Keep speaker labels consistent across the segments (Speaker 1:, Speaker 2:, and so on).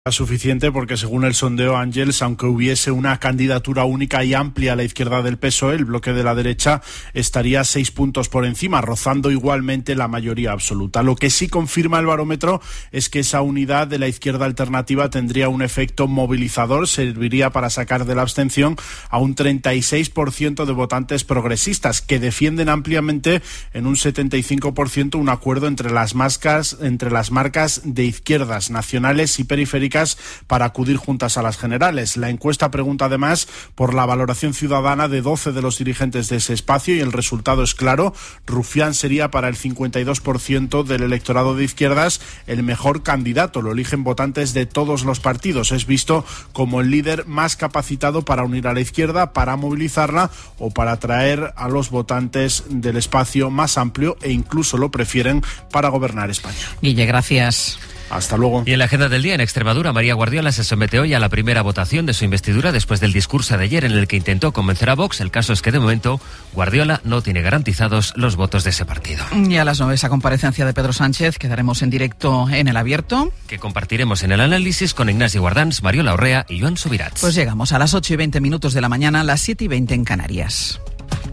Speaker 1: Suficiente porque según el sondeo Ángels, aunque hubiese una candidatura única y amplia a la izquierda del PSOE, el bloque de la derecha estaría 6 puntos por encima, rozando igualmente la mayoría absoluta. Lo que sí confirma el barómetro es que esa unidad de la izquierda alternativa tendría un efecto movilizador, serviría para sacar de la abstención a un 36% de votantes progresistas que defienden ampliamente en un 75% un acuerdo entre las marcas de izquierdas nacionales y periféricas para acudir juntas a las generales. La encuesta pregunta además por la valoración ciudadana de 12 de los dirigentes de ese espacio y el resultado es claro. Rufián sería para el 52% del electorado de izquierdas el mejor candidato. Lo eligen votantes de todos los partidos. Es visto como el líder más capacitado para unir a la izquierda, para movilizarla o para atraer a los votantes del espacio más amplio e incluso lo prefieren para gobernar España.
Speaker 2: Guille, gracias.
Speaker 1: Hasta luego.
Speaker 3: Y en la agenda del día, en Extremadura, María Guardiola se somete hoy a la primera votación de su investidura después del discurso de ayer en el que intentó convencer a Vox. El caso es que de momento Guardiola no tiene garantizados los votos de ese partido.
Speaker 2: Y a las 9 esa comparecencia de Pedro Sánchez quedaremos en directo en El Abierto,
Speaker 3: que compartiremos en el análisis con Ignasi Guardans, Mariola Orrea y Joan Subirats.
Speaker 2: Pues llegamos a las 8:20 de la mañana, las 7:20 en Canarias.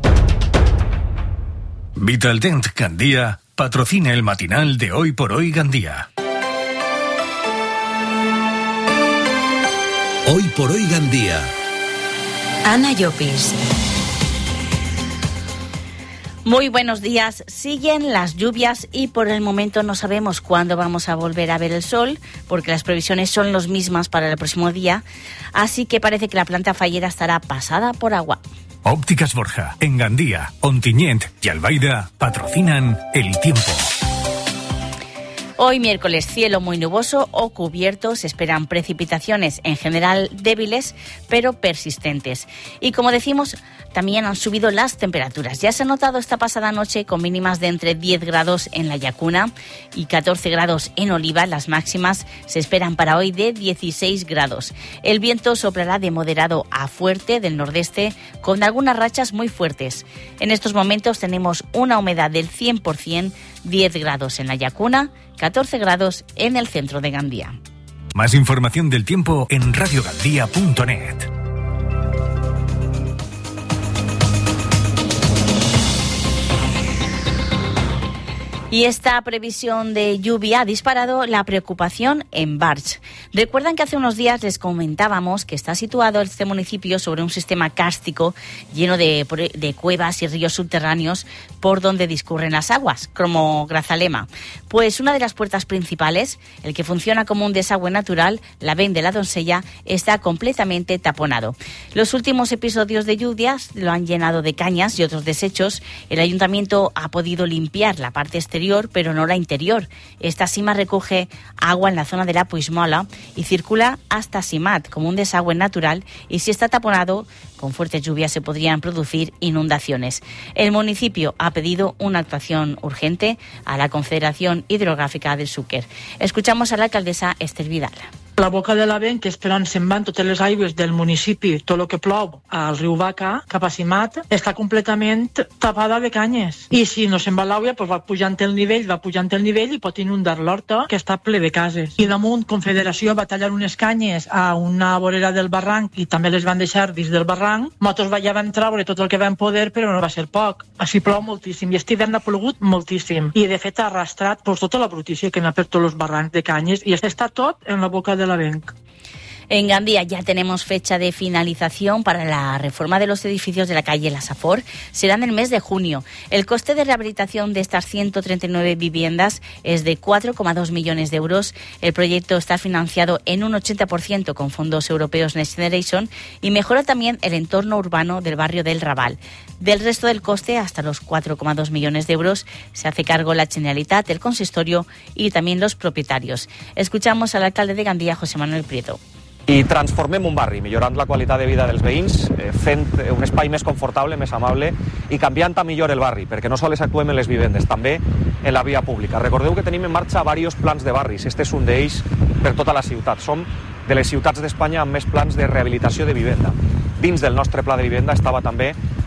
Speaker 4: Vitaldent Gandía patrocina el matinal de Hoy por Hoy Gandía.
Speaker 5: Hoy por Hoy Gandía.
Speaker 6: Ana Llopis.
Speaker 7: Muy buenos días. Siguen las lluvias y por el momento no sabemos cuándo vamos a volver a ver el sol, porque las previsiones son las mismas para el próximo día, así que parece que la planta fallera estará pasada por agua.
Speaker 4: Ópticas Borja, en Gandía, Ontinyent y Albaida patrocinan el tiempo.
Speaker 7: Hoy miércoles, cielo muy nuboso o cubierto, se esperan precipitaciones en general débiles pero persistentes. Y como decimos, también han subido las temperaturas. Ya se ha notado esta pasada noche con mínimas de entre 10 grados en la Llacuna y 14 grados en Oliva. Las máximas se esperan para hoy de 16 grados. El viento soplará de moderado a fuerte del nordeste con algunas rachas muy fuertes. En estos momentos tenemos una humedad del 100%, 10 grados en la Llacuna, 14 grados en el centro de Gandía.
Speaker 4: Más información del tiempo en radiogandía.net.
Speaker 7: Y esta previsión de lluvia ha disparado la preocupación en Barx. Recuerdan que hace unos días les comentábamos que está situado este municipio sobre un sistema kárstico lleno de cuevas y ríos subterráneos por donde discurren las aguas, como Grazalema. Pues una de las puertas principales, el que funciona como un desagüe natural, la Ven de la Doncella, está completamente taponado. Los últimos episodios de lluvias lo han llenado de cañas y otros desechos. El ayuntamiento ha podido limpiar la parte exterior, pero no la interior. Esta sima recoge agua en la zona de la Puigmola y circula hasta Simat como un desagüe natural, y si está taponado, con fuertes lluvias se podrían producir inundaciones. El municipio ha pedido una actuación urgente a la Confederación Hidrográfica del Xúquer. Escuchamos a la alcaldesa Esther Vidal.
Speaker 8: La boca de la Ven, que és per on se'n van totes les aigües del municipi, tot el que plou al riu Vaca, cap a Simat, està completament tapada de canyes. I si no se'n va l'aigua, doncs va pujant el nivell i pot inundar l'horta, que està ple de cases. I damunt, Confederació va tallar unes canyes a una vorera del barranc i també les van deixar dins del barranc. Nosaltres ja vam treure tot el que vam poder, però no va ser poc. Així plou moltíssim i este hivern ha plogut moltíssim. I de fet ha arrastrat tota la brutícia que n'ha per tots els barrancs de canyes i està tot en la boca de la Venc.
Speaker 7: En Gandía ya tenemos fecha de finalización para la reforma de los edificios de la calle La Safor. Será en el mes de junio. El coste de rehabilitación de estas 139 viviendas es de 4,2 millones de euros. El proyecto está financiado en un 80% con fondos europeos Next Generation y mejora también el entorno urbano del barrio del Raval. Del resto del coste, hasta los 4,2 millones de euros, se hace cargo la Generalitat, el consistorio y también los propietarios. Escuchamos al alcalde de Gandía, José Manuel Prieto.
Speaker 9: I transformem un barri, millorant la qualitat de vida dels veïns, fent un espai més confortable, més amable i canviant a millor el barri, perquè no sols actuem en les vivendes, també en la via pública. Recordeu que tenim en marxa diversos plans de barris, este és un d'ells per tota la ciutat. Som de les ciutats d'Espanya amb més plans de rehabilitació de vivenda. Dins del nostre pla de vivenda estava també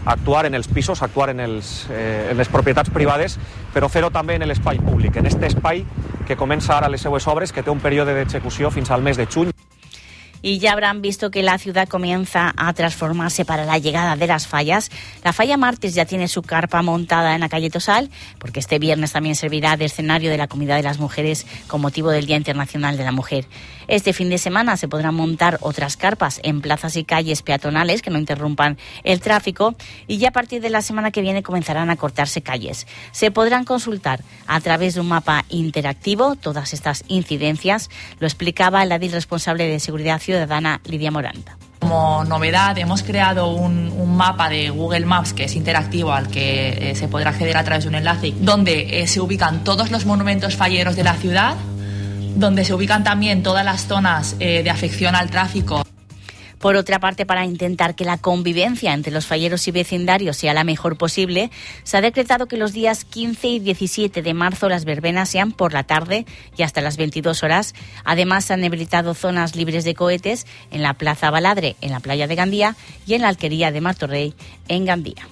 Speaker 9: actuar en els pisos, actuar en les propietats privades, però fer-ho també en l'espai públic, en aquest espai que comença ara les seues obres, que té un període d'execució fins al mes de juny.
Speaker 7: Y ya habrán visto que la ciudad comienza a transformarse para la llegada de las fallas. La falla Martes ya tiene su carpa montada en la calle Tosal, porque este viernes también servirá de escenario de la Comida de las Mujeres con motivo del Día Internacional de la Mujer. Este fin de semana se podrán montar otras carpas en plazas y calles peatonales que no interrumpan el tráfico, y ya a partir de la semana que viene comenzarán a cortarse calles. Se podrán consultar a través de un mapa interactivo todas estas incidencias. Lo explicaba la edil responsable de Seguridad Ciudadana, Lidia Moranta.
Speaker 5: Como novedad hemos creado un mapa de Google Maps que es interactivo, al que se podrá acceder a través de un enlace, donde se ubican todos los monumentos falleros de la ciudad, donde se ubican también todas las zonas de afección al tráfico.
Speaker 7: Por otra parte, para intentar que la convivencia entre los falleros y vecindarios sea la mejor posible, se ha decretado que los días 15 y 17 de marzo las verbenas sean por la tarde y hasta las 22 horas. Además, se han habilitado zonas libres de cohetes en la Plaza Baladre, en la playa de Gandía, y en la Alquería de Martorell, en Gandía.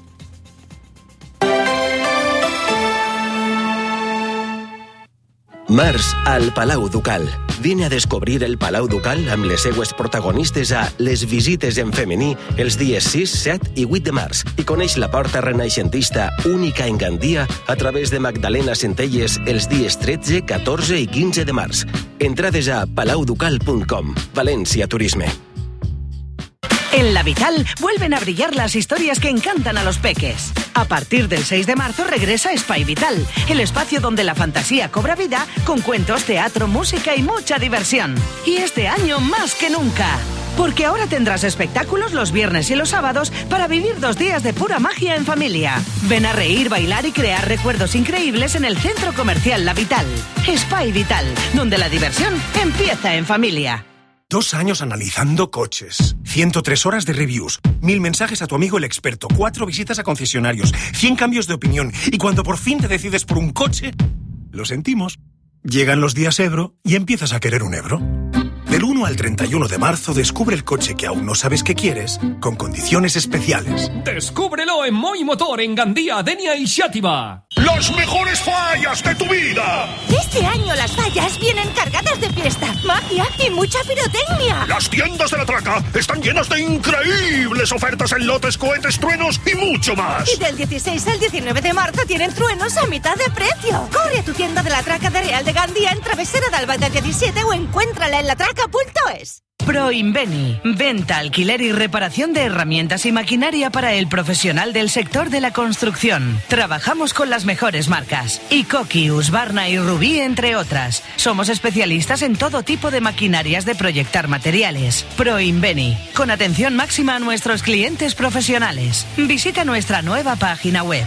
Speaker 10: Març al Palau Ducal. Vine a descobrir el Palau Ducal amb les seues protagonistes a Les Visites en femení els dies 6, 7 i 8 de març i coneix la porta renaixentista única en Gandia a través de Magdalena Centelles els dies 13, 14 i 15 de març. Entrades a palauducal.com. València Turisme.
Speaker 11: En La Vital vuelven a brillar las historias que encantan a los peques. A partir del 6 de marzo regresa Espai Vital, el espacio donde la fantasía cobra vida con cuentos, teatro, música y mucha diversión. Y este año más que nunca, porque ahora tendrás espectáculos los viernes y los sábados para vivir 2 días de pura magia en familia. Ven a reír, bailar y crear recuerdos increíbles en el Centro Comercial La Vital. Espai Vital, donde la diversión empieza en familia.
Speaker 12: 2 años analizando coches, 103 horas de reviews, 1000 mensajes a tu amigo el experto, 4 visitas a concesionarios, 100 cambios de opinión, y cuando por fin te decides por un coche, lo sentimos. Llegan los días Ebro y empiezas a querer un Ebro. Del 1 al 31 de marzo descubre el coche que aún no sabes que quieres, con condiciones especiales.
Speaker 13: Descúbrelo en Moi Motor, en Gandía, Denia y Xàtiva.
Speaker 14: ¡Las mejores fallas de tu vida!
Speaker 15: Este año las fallas vienen cargadas de fiesta, magia y mucha pirotecnia.
Speaker 14: Las tiendas de la Traca están llenas de increíbles ofertas en lotes, cohetes, truenos y mucho más.
Speaker 15: Y del 16 al 19 de marzo tienen truenos a mitad de precio. Corre a tu tienda de la Traca de Real de Gandía en Travesera de Albalda 17 o encuéntrala en latraca.es.
Speaker 11: Proinveni, venta, alquiler y reparación de herramientas y maquinaria para el profesional del sector de la construcción. Trabajamos con las mejores marcas, Icoki, Husqvarna y Rubí, entre otras. Somos especialistas en todo tipo de maquinarias de proyectar materiales. Proinveni, con atención máxima a nuestros clientes profesionales. Visita nuestra nueva página web,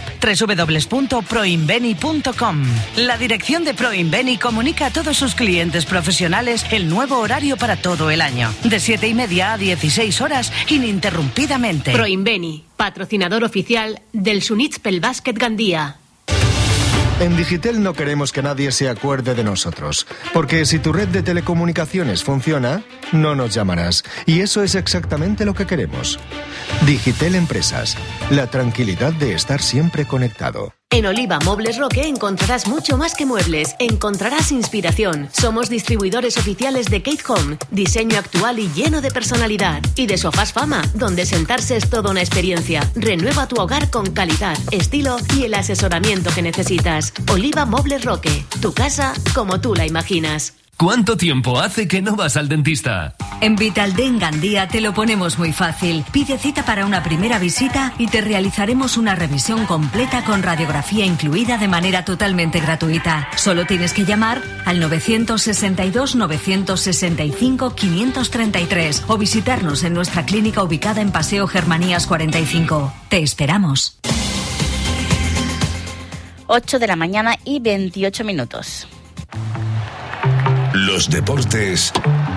Speaker 11: www.proinveni.com. La dirección de Proinveni comunica a todos sus clientes profesionales el nuevo horario para todo el año. De 7:30 a 16 horas, ininterrumpidamente.
Speaker 16: Proinveni, patrocinador oficial del Sunits pel Bàsquet Gandía.
Speaker 17: En Digitel no queremos que nadie se acuerde de nosotros, porque si tu red de telecomunicaciones funciona, no nos llamarás. Y eso es exactamente lo que queremos. Digitel Empresas, la tranquilidad de estar siempre conectado.
Speaker 16: En Oliva Mobles Roque encontrarás mucho más que muebles, encontrarás inspiración. Somos distribuidores oficiales de Kate Home, diseño actual y lleno de personalidad. Y de Sofás Fama, donde sentarse es toda una experiencia. Renueva tu hogar con calidad, estilo y el asesoramiento que necesitas. Oliva Mobles Roque, tu casa como tú la imaginas.
Speaker 13: ¿Cuánto tiempo hace que no vas al dentista?
Speaker 18: En Vitaldent Gandía te lo ponemos muy fácil. Pide cita para una primera visita y te realizaremos una revisión completa con radiografía incluida de manera totalmente gratuita. Solo tienes que llamar al 962 965 533 o visitarnos en nuestra clínica ubicada en Paseo Germanías 45. Te esperamos.
Speaker 7: 8 de la mañana y 28 minutos.
Speaker 19: Los deportes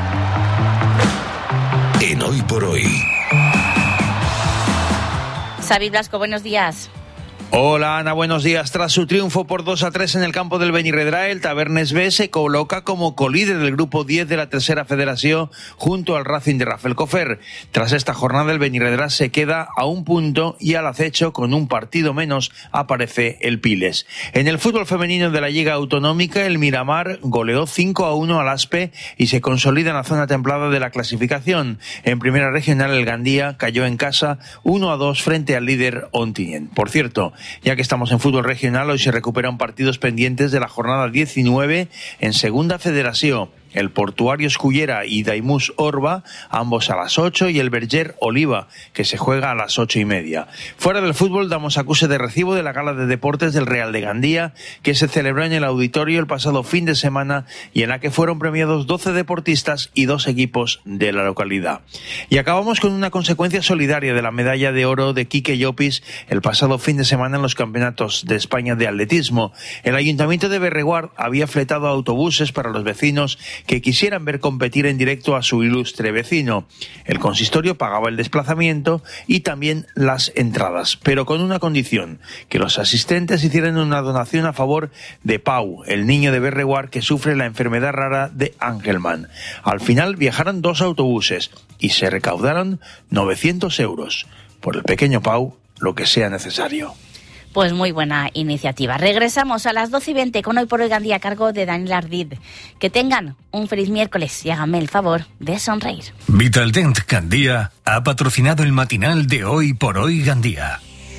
Speaker 19: en Hoy por Hoy.
Speaker 7: Xavi Blasco, buenos días.
Speaker 19: Hola Ana, buenos días. Tras su triunfo por 2-3 en el campo del Benirredrà, el Tabernes B se coloca como colíder del grupo 10 de la tercera federación junto al Racing de Rafelcofer. Tras esta jornada el Benirredrà se queda a un punto y al acecho con un partido menos aparece el Piles. En el fútbol femenino de la Liga Autonómica, el Miramar goleó 5-1 al Aspe y se consolida en la zona templada de la clasificación. En primera regional el Gandía cayó en casa 1-2 frente al líder Ontinyent. Por cierto, ya que estamos en fútbol regional, hoy se recuperan partidos pendientes de la jornada 19 en Segunda Federación. El Portuario Escullera y Daimús Orba, ambos a las 8, y el Berger Oliva, que se juega a las 8:30. Fuera del fútbol damos acuse de recibo de la gala de deportes del Real de Gandía, que se celebró en el auditorio el pasado fin de semana y en la que fueron premiados 12 deportistas y 2 equipos de la localidad. Y acabamos con una consecuencia solidaria de la medalla de oro de Quique Llopis el pasado fin de semana en los campeonatos de España de atletismo. El Ayuntamiento de Berreguard había fletado autobuses para los vecinos que quisieran ver competir en directo a su ilustre vecino. El consistorio pagaba el desplazamiento y también las entradas, pero con una condición: que los asistentes hicieran una donación a favor de Pau, el niño de Berreguard que sufre la enfermedad rara de Angelman. Al final viajaron 2 autobuses y se recaudaron 900 euros. Por el pequeño Pau, lo que sea necesario.
Speaker 7: Pues muy buena iniciativa. Regresamos a las 12:20 con Hoy por Hoy Gandía a cargo de Daniel Ardid. Que tengan un feliz miércoles y háganme el favor de sonreír.
Speaker 4: Vitaldent Gandía ha patrocinado el matinal de Hoy por Hoy Gandía.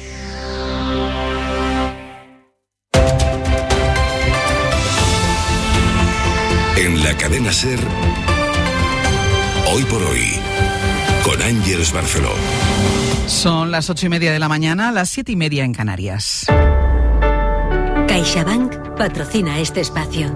Speaker 20: En la cadena SER, Hoy por Hoy, con Ángeles Barceló.
Speaker 2: Son las 8:30 de la mañana, las 7:30 en Canarias.
Speaker 6: CaixaBank patrocina este espacio.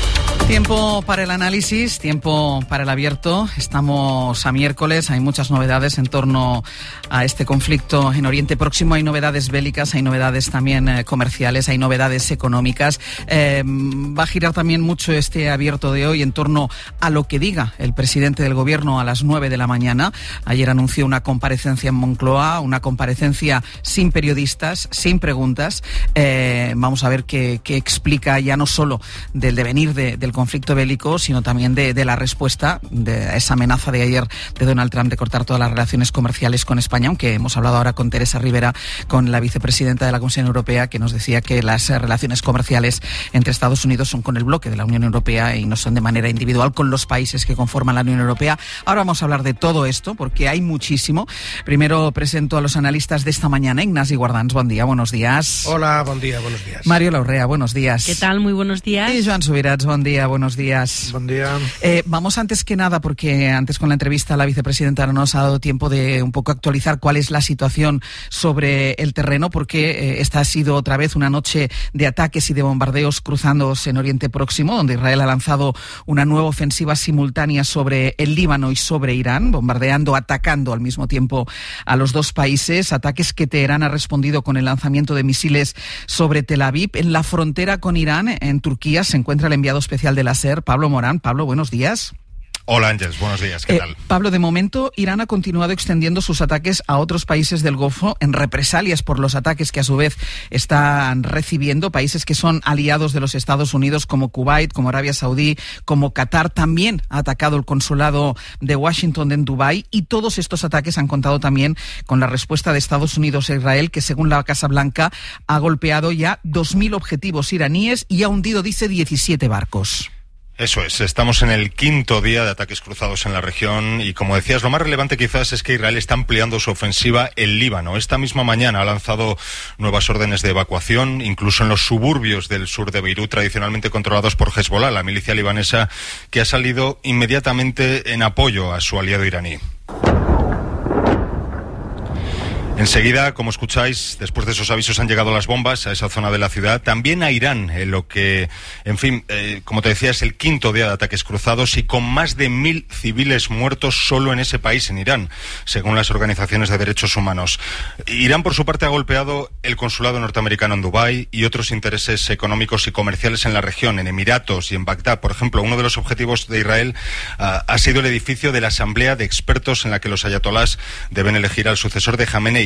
Speaker 2: Tiempo para el análisis, tiempo para el abierto. Estamos a miércoles, hay muchas novedades en torno a este conflicto en Oriente Próximo. Hay novedades bélicas, hay novedades también comerciales, hay novedades económicas. Va a girar también mucho este abierto de hoy en torno a lo que diga el presidente del gobierno a las 9 de la mañana. Ayer anunció una comparecencia en Moncloa, una comparecencia sin periodistas, sin preguntas. Vamos a ver qué explica ya no solo del devenir del conflicto bélico, sino también de la respuesta de esa amenaza de ayer de Donald Trump de cortar todas las relaciones comerciales con España, aunque hemos hablado ahora con Teresa Rivera, con la vicepresidenta de la Comisión Europea, que nos decía que las relaciones comerciales entre Estados Unidos son con el bloque de la Unión Europea y no son de manera individual con los países que conforman la Unión Europea. Ahora vamos a hablar de todo esto, porque hay muchísimo. Primero presento a los analistas de esta mañana. Ignasi Guardans, buen día, buenos días.
Speaker 21: Hola, buen día, buenos días.
Speaker 2: Mario Laurrea, buenos días.
Speaker 22: ¿Qué tal? Muy buenos días.
Speaker 2: Y Joan Subirats, buen día, buenos días.
Speaker 21: Buen día.
Speaker 2: Vamos antes que nada, porque antes con la entrevista la vicepresidenta no nos ha dado tiempo de un poco actualizar cuál es la situación sobre el terreno, porque esta ha sido otra vez una noche de ataques y de bombardeos cruzándose en Oriente Próximo, donde Israel ha lanzado una nueva ofensiva simultánea sobre el Líbano y sobre Irán, bombardeando, atacando al mismo tiempo a los dos países, ataques que Teherán ha respondido con el lanzamiento de misiles sobre Tel Aviv. En la frontera con Irán, en Turquía, se encuentra el enviado especial de la SER, Pablo Morán. Pablo, buenos días.
Speaker 23: Hola Ángeles, buenos días, ¿qué tal?
Speaker 2: Pablo, de momento Irán ha continuado extendiendo sus ataques a otros países del Golfo en represalias por los ataques que a su vez están recibiendo países que son aliados de los Estados Unidos, como Kuwait, como Arabia Saudí, como Qatar. También ha atacado el consulado de Washington en Dubái, y todos estos ataques han contado también con la respuesta de Estados Unidos e Israel, que según la Casa Blanca ha golpeado ya 2.000 objetivos iraníes y ha hundido, dice, 17 barcos.
Speaker 23: Eso es, estamos en el 5º día de ataques cruzados en la región y, como decías, lo más relevante quizás es que Israel está ampliando su ofensiva en Líbano. Esta misma mañana ha lanzado nuevas órdenes de evacuación, incluso en los suburbios del sur de Beirut, tradicionalmente controlados por Hezbollah, la milicia libanesa que ha salido inmediatamente en apoyo a su aliado iraní. Enseguida, como escucháis, después de esos avisos han llegado las bombas a esa zona de la ciudad, también a Irán, en lo que, en fin, como te decía, es el 5º día de ataques cruzados y con más de 1.000 civiles muertos solo en ese país, en Irán, según las organizaciones de derechos humanos. Irán, por su parte, ha golpeado el consulado norteamericano en Dubái y otros intereses económicos y comerciales en la región, en Emiratos y en Bagdad. Por ejemplo, uno de los objetivos de Israel ha sido el edificio de la Asamblea de Expertos en la que los ayatolás deben elegir al sucesor de Jamenei.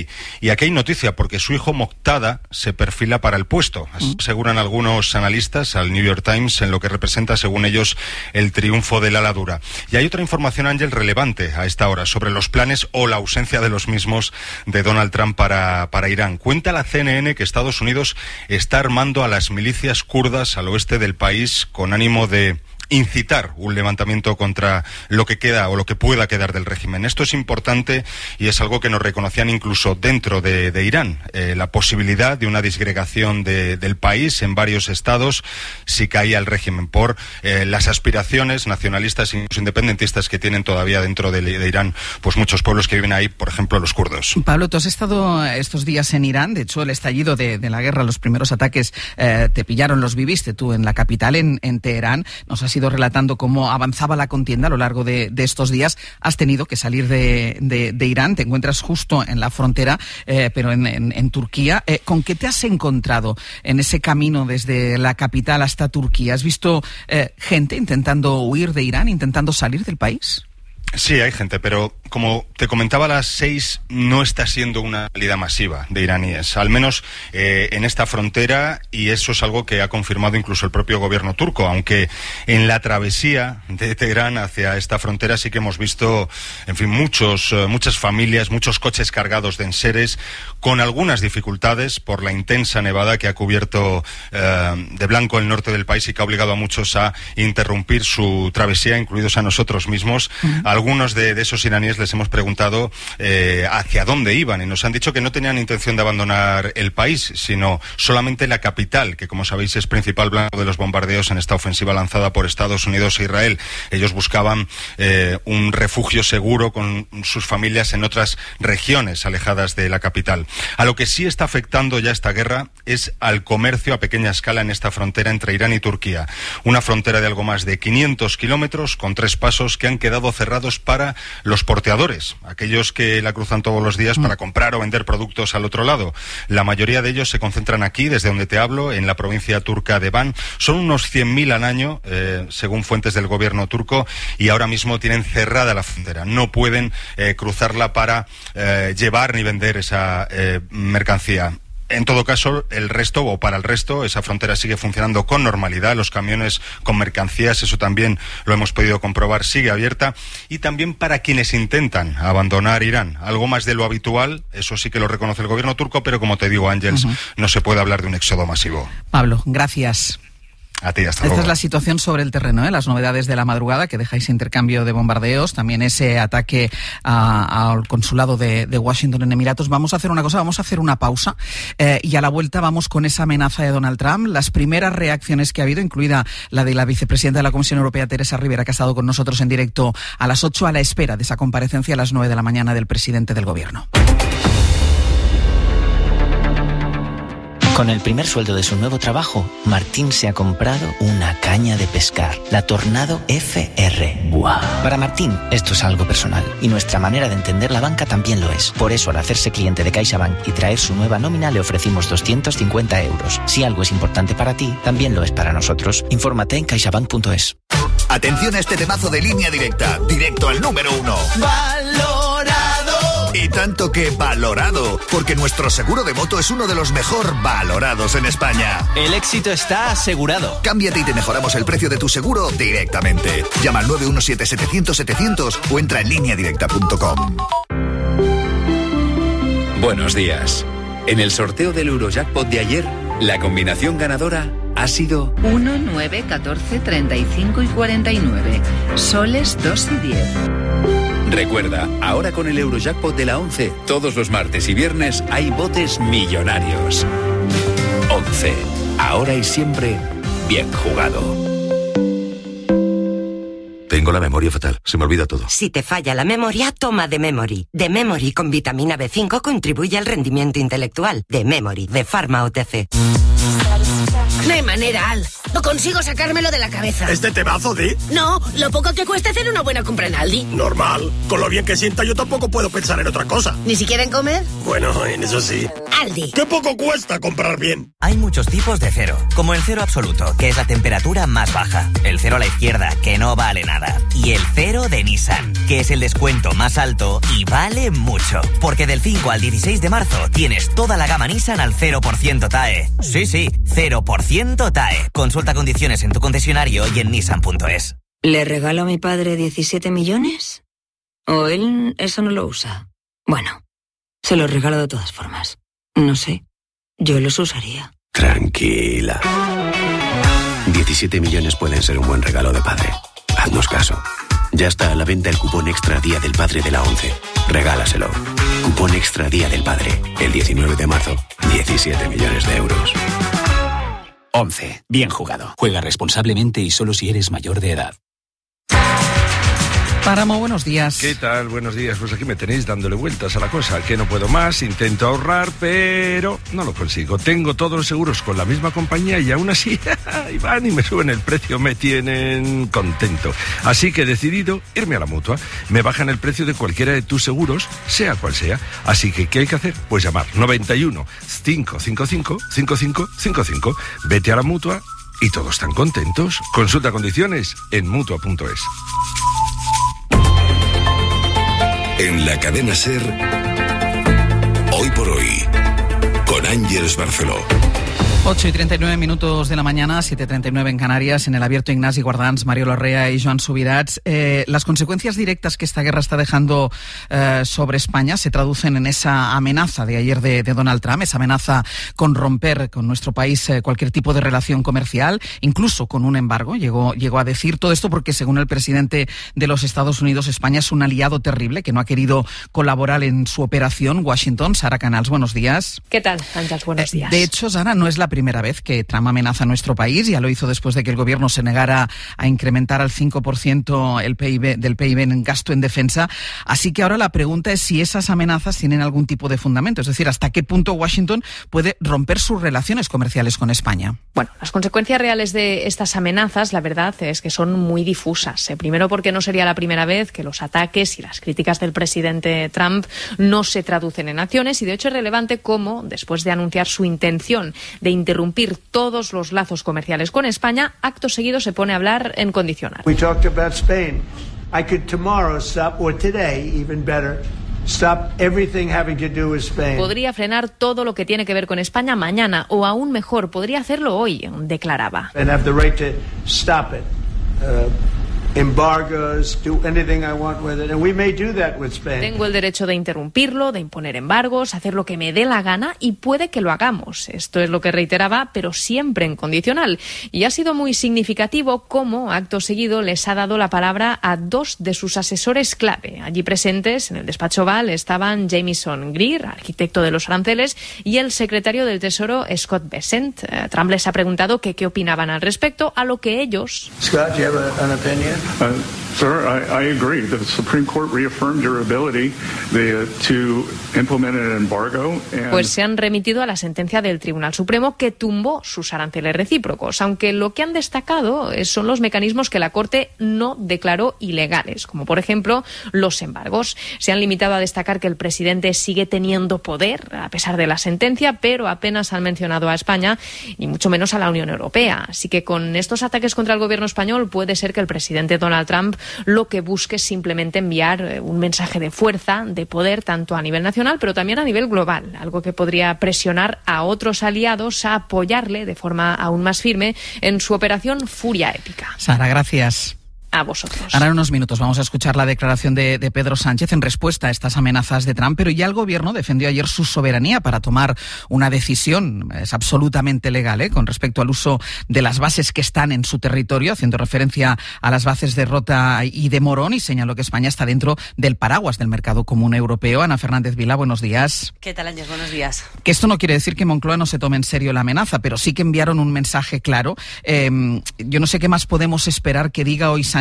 Speaker 23: Khamenei. Y aquí hay noticia, porque su hijo Moqtada se perfila para el puesto. Aseguran algunos analistas al New York Times en lo que representa, según ellos, el triunfo del ala dura. Y hay otra información, Ángel, relevante a esta hora sobre los planes o la ausencia de los mismos de Donald Trump para Irán. Cuenta la CNN que Estados Unidos está armando a las milicias kurdas al oeste del país con ánimo de incitar un levantamiento contra lo que queda o lo que pueda quedar del régimen. Esto es importante y es algo que nos reconocían incluso dentro de Irán, la posibilidad de una disgregación del país en varios estados si caía el régimen por las aspiraciones nacionalistas e independentistas que tienen todavía dentro de Irán pues muchos pueblos que viven ahí, por ejemplo los kurdos.
Speaker 2: Pablo, tú has estado estos días en Irán. De hecho, el estallido de la guerra, los primeros ataques te pillaron, los viviste tú en la capital, en Teherán. Nos has ido relatando cómo avanzaba la contienda a lo largo de estos días. Has tenido que salir de Irán, te encuentras justo en la frontera, pero en Turquía. ¿Con qué te has encontrado en ese camino desde la capital hasta Turquía? ¿Has visto gente intentando huir de Irán, intentando salir del país?
Speaker 23: Sí, hay gente, pero como te comentaba a las 6, no está siendo una salida masiva de iraníes, al menos en esta frontera, y eso es algo que ha confirmado incluso el propio gobierno turco, aunque en la travesía de Teherán hacia esta frontera sí que hemos visto, en fin, muchas familias, muchos coches cargados de enseres, con algunas dificultades por la intensa nevada que ha cubierto de blanco el norte del país y que ha obligado a muchos a interrumpir su travesía, incluidos a nosotros mismos. Algunos de esos iraníes les hemos preguntado hacia dónde iban y nos han dicho que no tenían intención de abandonar el país, sino solamente la capital, que como sabéis es principal blanco de los bombardeos en esta ofensiva lanzada por Estados Unidos e Israel. Ellos buscaban un refugio seguro con sus familias en otras regiones alejadas de la capital. A lo que sí está afectando ya esta guerra es al comercio a pequeña escala en esta frontera entre Irán y Turquía. Una frontera de algo más de 500 kilómetros con 3 pasos que han quedado cerrados para los porteadores, aquellos que la cruzan todos los días para comprar o vender productos al otro lado. La mayoría de ellos se concentran aquí, desde donde te hablo, en la provincia turca de Van. Son unos 100.000 al año, según fuentes del gobierno turco, y ahora mismo tienen cerrada la frontera. No pueden cruzarla para llevar ni vender esa mercancía. En todo caso, para el resto, esa frontera sigue funcionando con normalidad. Los camiones con mercancías, eso también lo hemos podido comprobar, sigue abierta. Y también para quienes intentan abandonar Irán, algo más de lo habitual, eso sí que lo reconoce el gobierno turco, pero como te digo, Ángels, no se puede hablar de un éxodo masivo.
Speaker 2: Pablo, gracias.
Speaker 23: A ti, hasta
Speaker 2: luego.
Speaker 23: Esta
Speaker 2: es la situación sobre el terreno, las novedades de la madrugada, que dejáis intercambio de bombardeos, también ese ataque al consulado de Washington en Emiratos. Vamos a hacer una cosa, vamos a hacer una pausa y a la vuelta vamos con esa amenaza de Donald Trump, las primeras reacciones que ha habido, incluida la de la vicepresidenta de la Comisión Europea, Teresa Rivera, que ha estado con nosotros en directo a las 8, a la espera de esa comparecencia a las 9 de la mañana del presidente del gobierno.
Speaker 1: Con el primer sueldo de su nuevo trabajo, Martín se ha comprado una caña de pescar, la Tornado FR. ¡Wow! Para Martín, esto es algo personal y nuestra manera de entender la banca también lo es. Por eso, al hacerse cliente de CaixaBank y traer su nueva nómina, le ofrecimos 250 euros. Si algo es importante para ti, también lo es para nosotros. Infórmate en caixabank.es.
Speaker 21: Atención a este temazo de Línea Directa, directo al número 1. ¡Valorado! Y tanto que valorado, porque nuestro seguro de moto es uno de los mejor valorados en España.
Speaker 22: El éxito está asegurado.
Speaker 21: Cámbiate y te mejoramos el precio de tu seguro directamente. Llama al 917-700-700 o entra en lineadirecta.com.
Speaker 24: Buenos días. En el sorteo del Eurojackpot de ayer, la combinación ganadora ha sido
Speaker 25: 1, 9, 14, 35 y 49. Soles 2 y 10.
Speaker 24: Recuerda, ahora con el Eurojackpot de la 11, todos los martes y viernes hay botes millonarios. 11. Ahora y siempre, bien jugado.
Speaker 26: Tengo la memoria fatal, se me olvida todo.
Speaker 27: Si te falla la memoria, toma The Memory. The Memory con vitamina B5 contribuye al rendimiento intelectual. The Memory, de Pharma OTC.
Speaker 28: No hay manera, Al. No consigo sacármelo de la cabeza.
Speaker 12: ¿Este temazo de?
Speaker 28: No, lo poco que cuesta hacer una buena compra en Aldi.
Speaker 12: Normal. Con lo bien que sienta yo tampoco puedo pensar en otra cosa.
Speaker 28: ¿Ni siquiera en comer?
Speaker 12: Bueno, en eso sí.
Speaker 28: Aldi.
Speaker 3: ¡Qué poco cuesta comprar bien!
Speaker 5: Hay muchos tipos de cero, como el cero absoluto, que es la temperatura más baja, el cero a la izquierda, que no vale nada, y el cero de Nissan, que es el descuento más alto y vale mucho, porque del 5 al 16 de marzo tienes toda la gama Nissan al 0% TAE. Sí, 0% TAE. Consulta condiciones en tu concesionario y en nissan.es.
Speaker 8: ¿Le regalo a mi padre 17 millones? ¿O él eso no lo usa? Bueno, se los regalo de todas formas. No sé, yo los usaría.
Speaker 9: Tranquila. 17 millones pueden ser un buen regalo de padre. Haznos caso. Ya está a la venta el cupón Extra Día del Padre de la ONCE. Regálaselo. Cupón Extra Día del Padre. El 19 de marzo, 17 millones de euros.
Speaker 24: 11. Bien jugado. Juega responsablemente y solo si eres mayor de edad.
Speaker 2: Páramo, buenos días.
Speaker 10: ¿Qué tal? Buenos días. Pues aquí me tenéis dándole vueltas a la cosa. Que no puedo más, intento ahorrar, pero no lo consigo. Tengo todos los seguros con la misma compañía y aún así, ahí van y me suben el precio, me tienen contento. Así que he decidido irme a la Mutua. Me bajan el precio de cualquiera de tus seguros, sea cual sea. Así que, ¿qué hay que hacer? Pues llamar 91 555 5555. Vete a la Mutua y todos están contentos. Consulta condiciones en Mutua.es.
Speaker 20: En la cadena SER, Hoy por Hoy, con Ángeles Barceló.
Speaker 2: 8:39 de la mañana, 7:39 en Canarias, en el abierto Ignasi Guardans, Mario Larrea y Joan Subirats. Las consecuencias directas que esta guerra está dejando sobre España se traducen en esa amenaza de ayer de Donald Trump, esa amenaza con romper con nuestro país cualquier tipo de relación comercial, incluso con un embargo. Llegó a decir todo esto porque, según el presidente de los Estados Unidos, España es un aliado terrible que no ha querido colaborar en su operación Washington. Sara Canals, buenos días.
Speaker 11: ¿Qué tal, Ángeles? Buenos días.
Speaker 2: De hecho, Sara, no es la primera vez que Trump amenaza a nuestro país. Ya lo hizo después de que el gobierno se negara a incrementar al 5% el PIB en gasto en defensa. Así que ahora la pregunta es si esas amenazas tienen algún tipo de fundamento. Es decir, ¿hasta qué punto Washington puede romper sus relaciones comerciales con España?
Speaker 11: Bueno, las consecuencias reales de estas amenazas, la verdad es que son muy difusas. Primero, porque no sería la primera vez que los ataques y las críticas del presidente Trump no se traducen en acciones, y de hecho es relevante cómo, después de anunciar su intención de interrumpir todos los lazos comerciales con España, acto seguido se pone a hablar en condicional.
Speaker 14: We talked about Spain. I could tomorrow stop, or today, even better, stop everything having to do with Spain.
Speaker 11: Podría frenar todo lo que tiene que ver con España mañana, o aún mejor, podría hacerlo hoy, declaraba.
Speaker 14: And have the right to stop it. Embargoes, do anything I want with it, and we may do that with Spain.
Speaker 11: Tengo el derecho de interrumpirlo, de imponer embargos, hacer lo que me dé la gana, y puede que lo hagamos. Esto es lo que reiteraba, pero siempre en condicional. Y ha sido muy significativo cómo, acto seguido, les ha dado la palabra a dos de sus asesores clave. Allí presentes, en el despacho Oval, estaban Jamieson Greer, arquitecto de los aranceles, y el secretario del Tesoro, Scott Bessent. Trump les ha preguntado qué opinaban al respecto, a lo que ellos...
Speaker 14: Scott, do you have an opinion?
Speaker 15: Sir, I agree. The Supreme Court reaffirmed your ability to implement an embargo.
Speaker 11: Pues se han remitido a la sentencia del Tribunal Supremo que tumbó sus aranceles recíprocos, aunque lo que han destacado son los mecanismos que la Corte no declaró ilegales, como por ejemplo los embargos. Se han limitado a destacar que el presidente sigue teniendo poder a pesar de la sentencia, pero apenas han mencionado a España, ni mucho menos a la Unión Europea. Así que con estos ataques contra el gobierno español puede ser que el presidente Donald Trump lo que busque es simplemente enviar un mensaje de fuerza, de poder, tanto a nivel nacional, pero también a nivel global, algo que podría presionar a otros aliados a apoyarle de forma aún más firme en su operación Furia Épica.
Speaker 2: Sara, gracias.
Speaker 11: A vosotros.
Speaker 2: Ahora en unos minutos vamos a escuchar la declaración de Pedro Sánchez en respuesta a estas amenazas de Trump, pero ya el gobierno defendió ayer su soberanía para tomar una decisión, es absolutamente legal, con respecto al uso de las bases que están en su territorio, haciendo referencia a las bases de Rota y de Morón, y señaló que España está dentro del paraguas del mercado común europeo. Ana Fernández Vila, buenos días.
Speaker 29: ¿Qué tal, Ángel? Buenos días.
Speaker 2: Que esto no quiere decir que Moncloa no se tome en serio la amenaza, pero sí que enviaron un mensaje claro. Yo no sé qué más podemos esperar que diga hoy Sánchez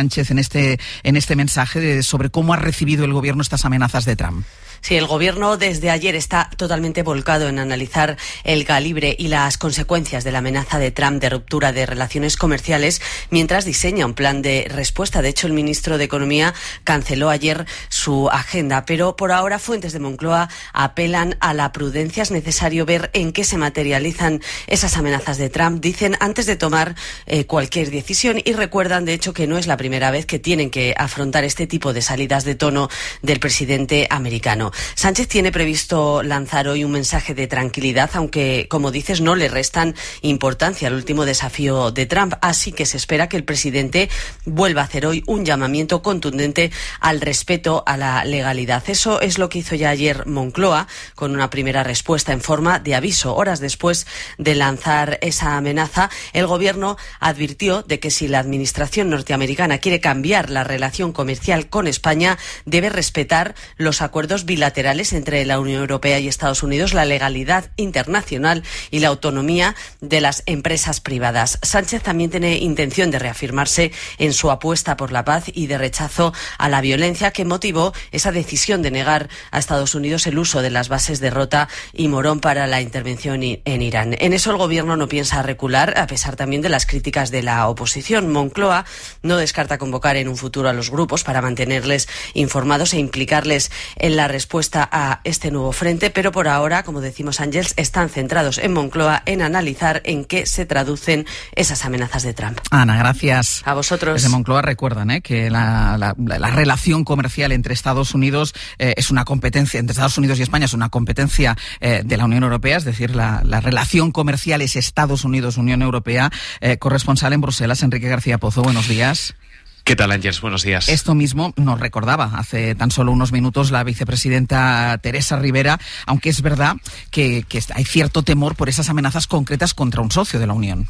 Speaker 2: Sánchez en este mensaje sobre cómo ha recibido el gobierno estas amenazas de Trump.
Speaker 4: Sí, el gobierno desde ayer está totalmente volcado en analizar el calibre y las consecuencias de la amenaza de Trump de ruptura de relaciones comerciales mientras diseña un plan de respuesta. De hecho, el ministro de Economía canceló ayer su agenda, pero por ahora fuentes de Moncloa apelan a la prudencia. Es necesario ver en qué se materializan esas amenazas de Trump, dicen, antes de tomar cualquier decisión, y recuerdan, de hecho, que no es la primera vez que tienen que afrontar este tipo de salidas de tono del presidente americano. Sánchez tiene previsto lanzar hoy un mensaje de tranquilidad, aunque, como dices, no le restan importancia al último desafío de Trump. Así que se espera que el presidente vuelva a hacer hoy un llamamiento contundente al respeto a la legalidad. Eso es lo que hizo ya ayer Moncloa, con una primera respuesta en forma de aviso. Horas después de lanzar esa amenaza, el gobierno advirtió de que si la administración norteamericana quiere cambiar la relación comercial con España, debe respetar los acuerdos bilaterales entre la Unión Europea y Estados Unidos, la legalidad internacional y la autonomía de las empresas privadas. Sánchez también tiene intención de reafirmarse en su apuesta por la paz y de rechazo a la violencia que motivó esa decisión de negar a Estados Unidos el uso de las bases de Rota y Morón para la intervención en Irán. En eso el gobierno no piensa recular, a pesar también de las críticas de la oposición. Moncloa no descarta convocar en un futuro a los grupos para mantenerles informados e implicarles en la respuesta a este nuevo frente, pero por ahora, como decimos, Ángels, están centrados en Moncloa en analizar en qué se traducen esas amenazas de Trump.
Speaker 2: Ana, gracias.
Speaker 4: A vosotros.
Speaker 2: Desde Moncloa recuerdan que la relación comercial entre Estados Unidos es una competencia, entre Estados Unidos y España es una competencia de la Unión Europea, es decir, la relación comercial es Estados Unidos-Unión Europea. Corresponsal en Bruselas, Enrique García Pozo, buenos días.
Speaker 6: ¿Qué tal, Ángels? Buenos días.
Speaker 2: Esto mismo nos recordaba hace tan solo unos minutos la vicepresidenta Teresa Rivera, aunque es verdad que hay cierto temor por esas amenazas concretas contra un socio de la Unión.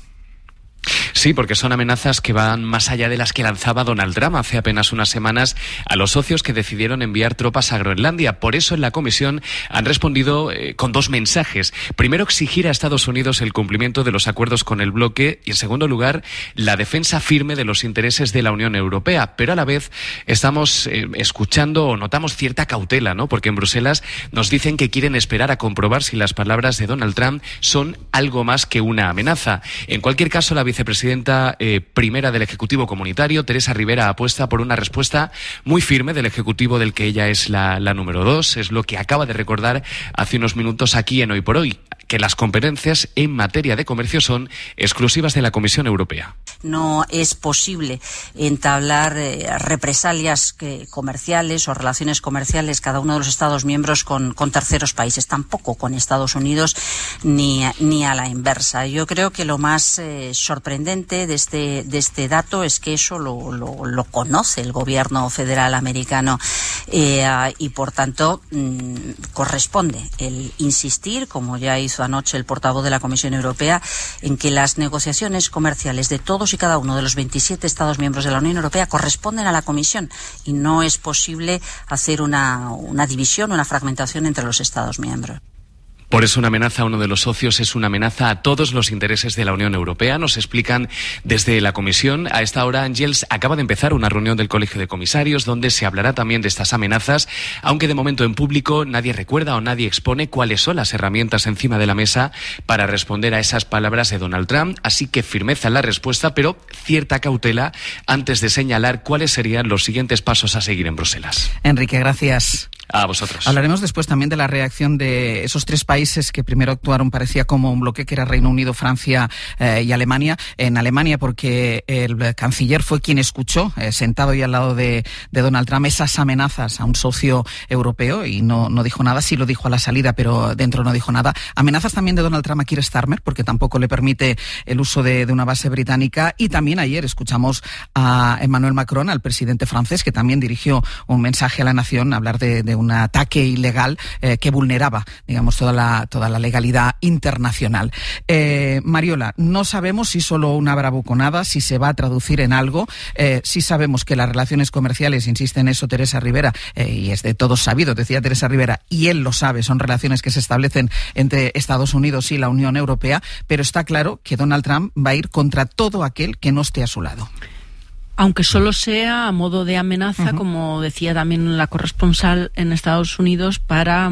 Speaker 6: Sí, porque son amenazas que van más allá de las que lanzaba Donald Trump hace apenas unas semanas a los socios que decidieron enviar tropas a Groenlandia. Por eso en la Comisión han respondido con dos mensajes. Primero, exigir a Estados Unidos el cumplimiento de los acuerdos con el bloque y, en segundo lugar, la defensa firme de los intereses de la Unión Europea. Pero a la vez estamos escuchando o notamos cierta cautela, ¿no? Porque en Bruselas nos dicen que quieren esperar a comprobar si las palabras de Donald Trump son algo más que una amenaza. En cualquier caso, la vicepresidenta primera del Ejecutivo Comunitario, Teresa Rivera, apuesta por una respuesta muy firme del Ejecutivo del que ella es la número 2. Es lo que acaba de recordar hace unos minutos aquí en Hoy por Hoy, que las competencias en materia de comercio son exclusivas de la Comisión Europea.
Speaker 7: No es posible entablar represalias comerciales o relaciones comerciales cada uno de los Estados miembros con terceros países, tampoco con Estados Unidos ni a la inversa. Yo creo que lo más sorprendente de este dato es que eso lo conoce el gobierno federal americano y por tanto corresponde el insistir, como ya hizo anoche el portavoz de la Comisión Europea, en que las negociaciones comerciales de todos y cada uno de los 27 Estados miembros de la Unión Europea corresponden a la Comisión y no es posible hacer una división, una fragmentación entre los Estados miembros.
Speaker 6: Por eso una amenaza a uno de los socios es una amenaza a todos los intereses de la Unión Europea. Nos explican desde la Comisión. A esta hora, Ángels, acaba de empezar una reunión del Colegio de Comisarios donde se hablará también de estas amenazas, aunque de momento en público nadie recuerda o nadie expone cuáles son las herramientas encima de la mesa para responder a esas palabras de Donald Trump. Así que firmeza en la respuesta, pero cierta cautela antes de señalar cuáles serían los siguientes pasos a seguir en Bruselas.
Speaker 2: Enrique, gracias.
Speaker 6: A vosotros.
Speaker 2: Hablaremos después también de la reacción de esos tres países que primero actuaron, parecía como un bloque, que era Reino Unido, Francia y Alemania. En Alemania, porque el canciller fue quien escuchó, sentado ahí al lado de Donald Trump, esas amenazas a un socio europeo y no dijo nada. Sí lo dijo a la salida, pero dentro no dijo nada. Amenazas también de Donald Trump a Keir Starmer, porque tampoco le permite el uso de una base británica. Y también ayer escuchamos a Emmanuel Macron, al presidente francés, que también dirigió un mensaje a la nación, a hablar de un ataque ilegal que vulneraba, digamos, toda la legalidad internacional. Mariola, no sabemos si solo una bravuconada, si se va a traducir en algo. Sí sabemos que las relaciones comerciales, insiste en eso Teresa Rivera, y es de todos sabido, decía Teresa Rivera, y él lo sabe, son relaciones que se establecen entre Estados Unidos y la Unión Europea, pero está claro que Donald Trump va a ir contra todo aquel que no esté a su lado.
Speaker 1: aunque solo sea a modo de amenaza, como decía también la corresponsal en Estados Unidos, para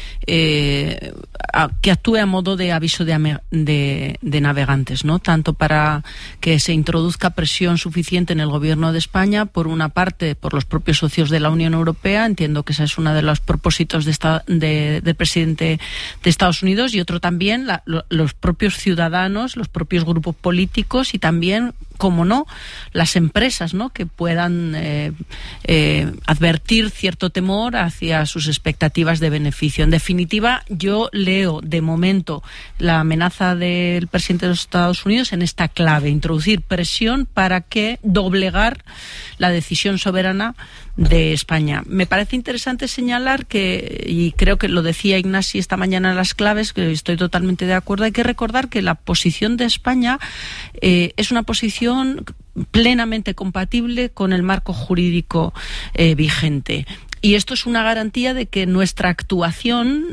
Speaker 1: que actúe a modo de aviso de navegantes, ¿no? Tanto para que se introduzca presión suficiente en el gobierno de España, por una parte por los propios socios de la Unión Europea, entiendo que ese es uno de los propósitos del presidente de Estados Unidos, y otro también los propios ciudadanos, los propios grupos políticos, y también, como no, las empresas, ¿no?, que puedan advertir cierto temor hacia sus expectativas de beneficio. En definitiva, yo leo de momento la amenaza del presidente de los Estados Unidos en esta clave: introducir presión para que doblegar la decisión soberana de España. Me parece interesante señalar que, y creo que lo decía Ignasi esta mañana en las claves, que estoy totalmente de acuerdo, hay que recordar que la posición de España es una posición plenamente compatible con el marco jurídico vigente. Y esto es una garantía de que nuestra actuación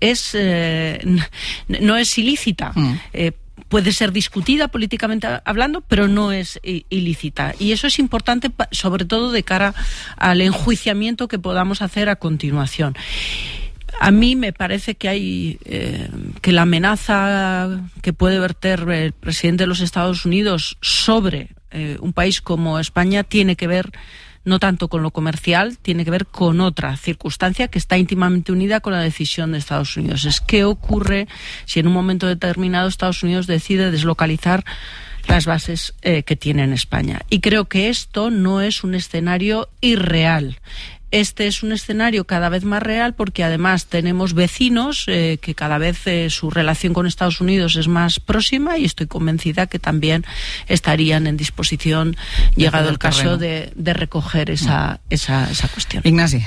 Speaker 1: no es ilícita. Puede ser discutida políticamente hablando, pero no es ilícita. Y eso es importante, sobre todo de cara al enjuiciamiento que podamos hacer a continuación. A mí me parece que que la amenaza que puede verter el presidente de los Estados Unidos sobre un país como España tiene que ver no tanto con lo comercial, tiene que ver con otra circunstancia que está íntimamente unida con la decisión de Estados Unidos. Es qué ocurre si en un momento determinado Estados Unidos decide deslocalizar las bases que tiene en España. Y creo que esto no es un escenario irreal. Este es un escenario cada vez más real, porque además tenemos vecinos que cada vez su relación con Estados Unidos es más próxima, y estoy convencida que también estarían en disposición, llegado el caso, de recoger esa cuestión.
Speaker 2: Ignasi.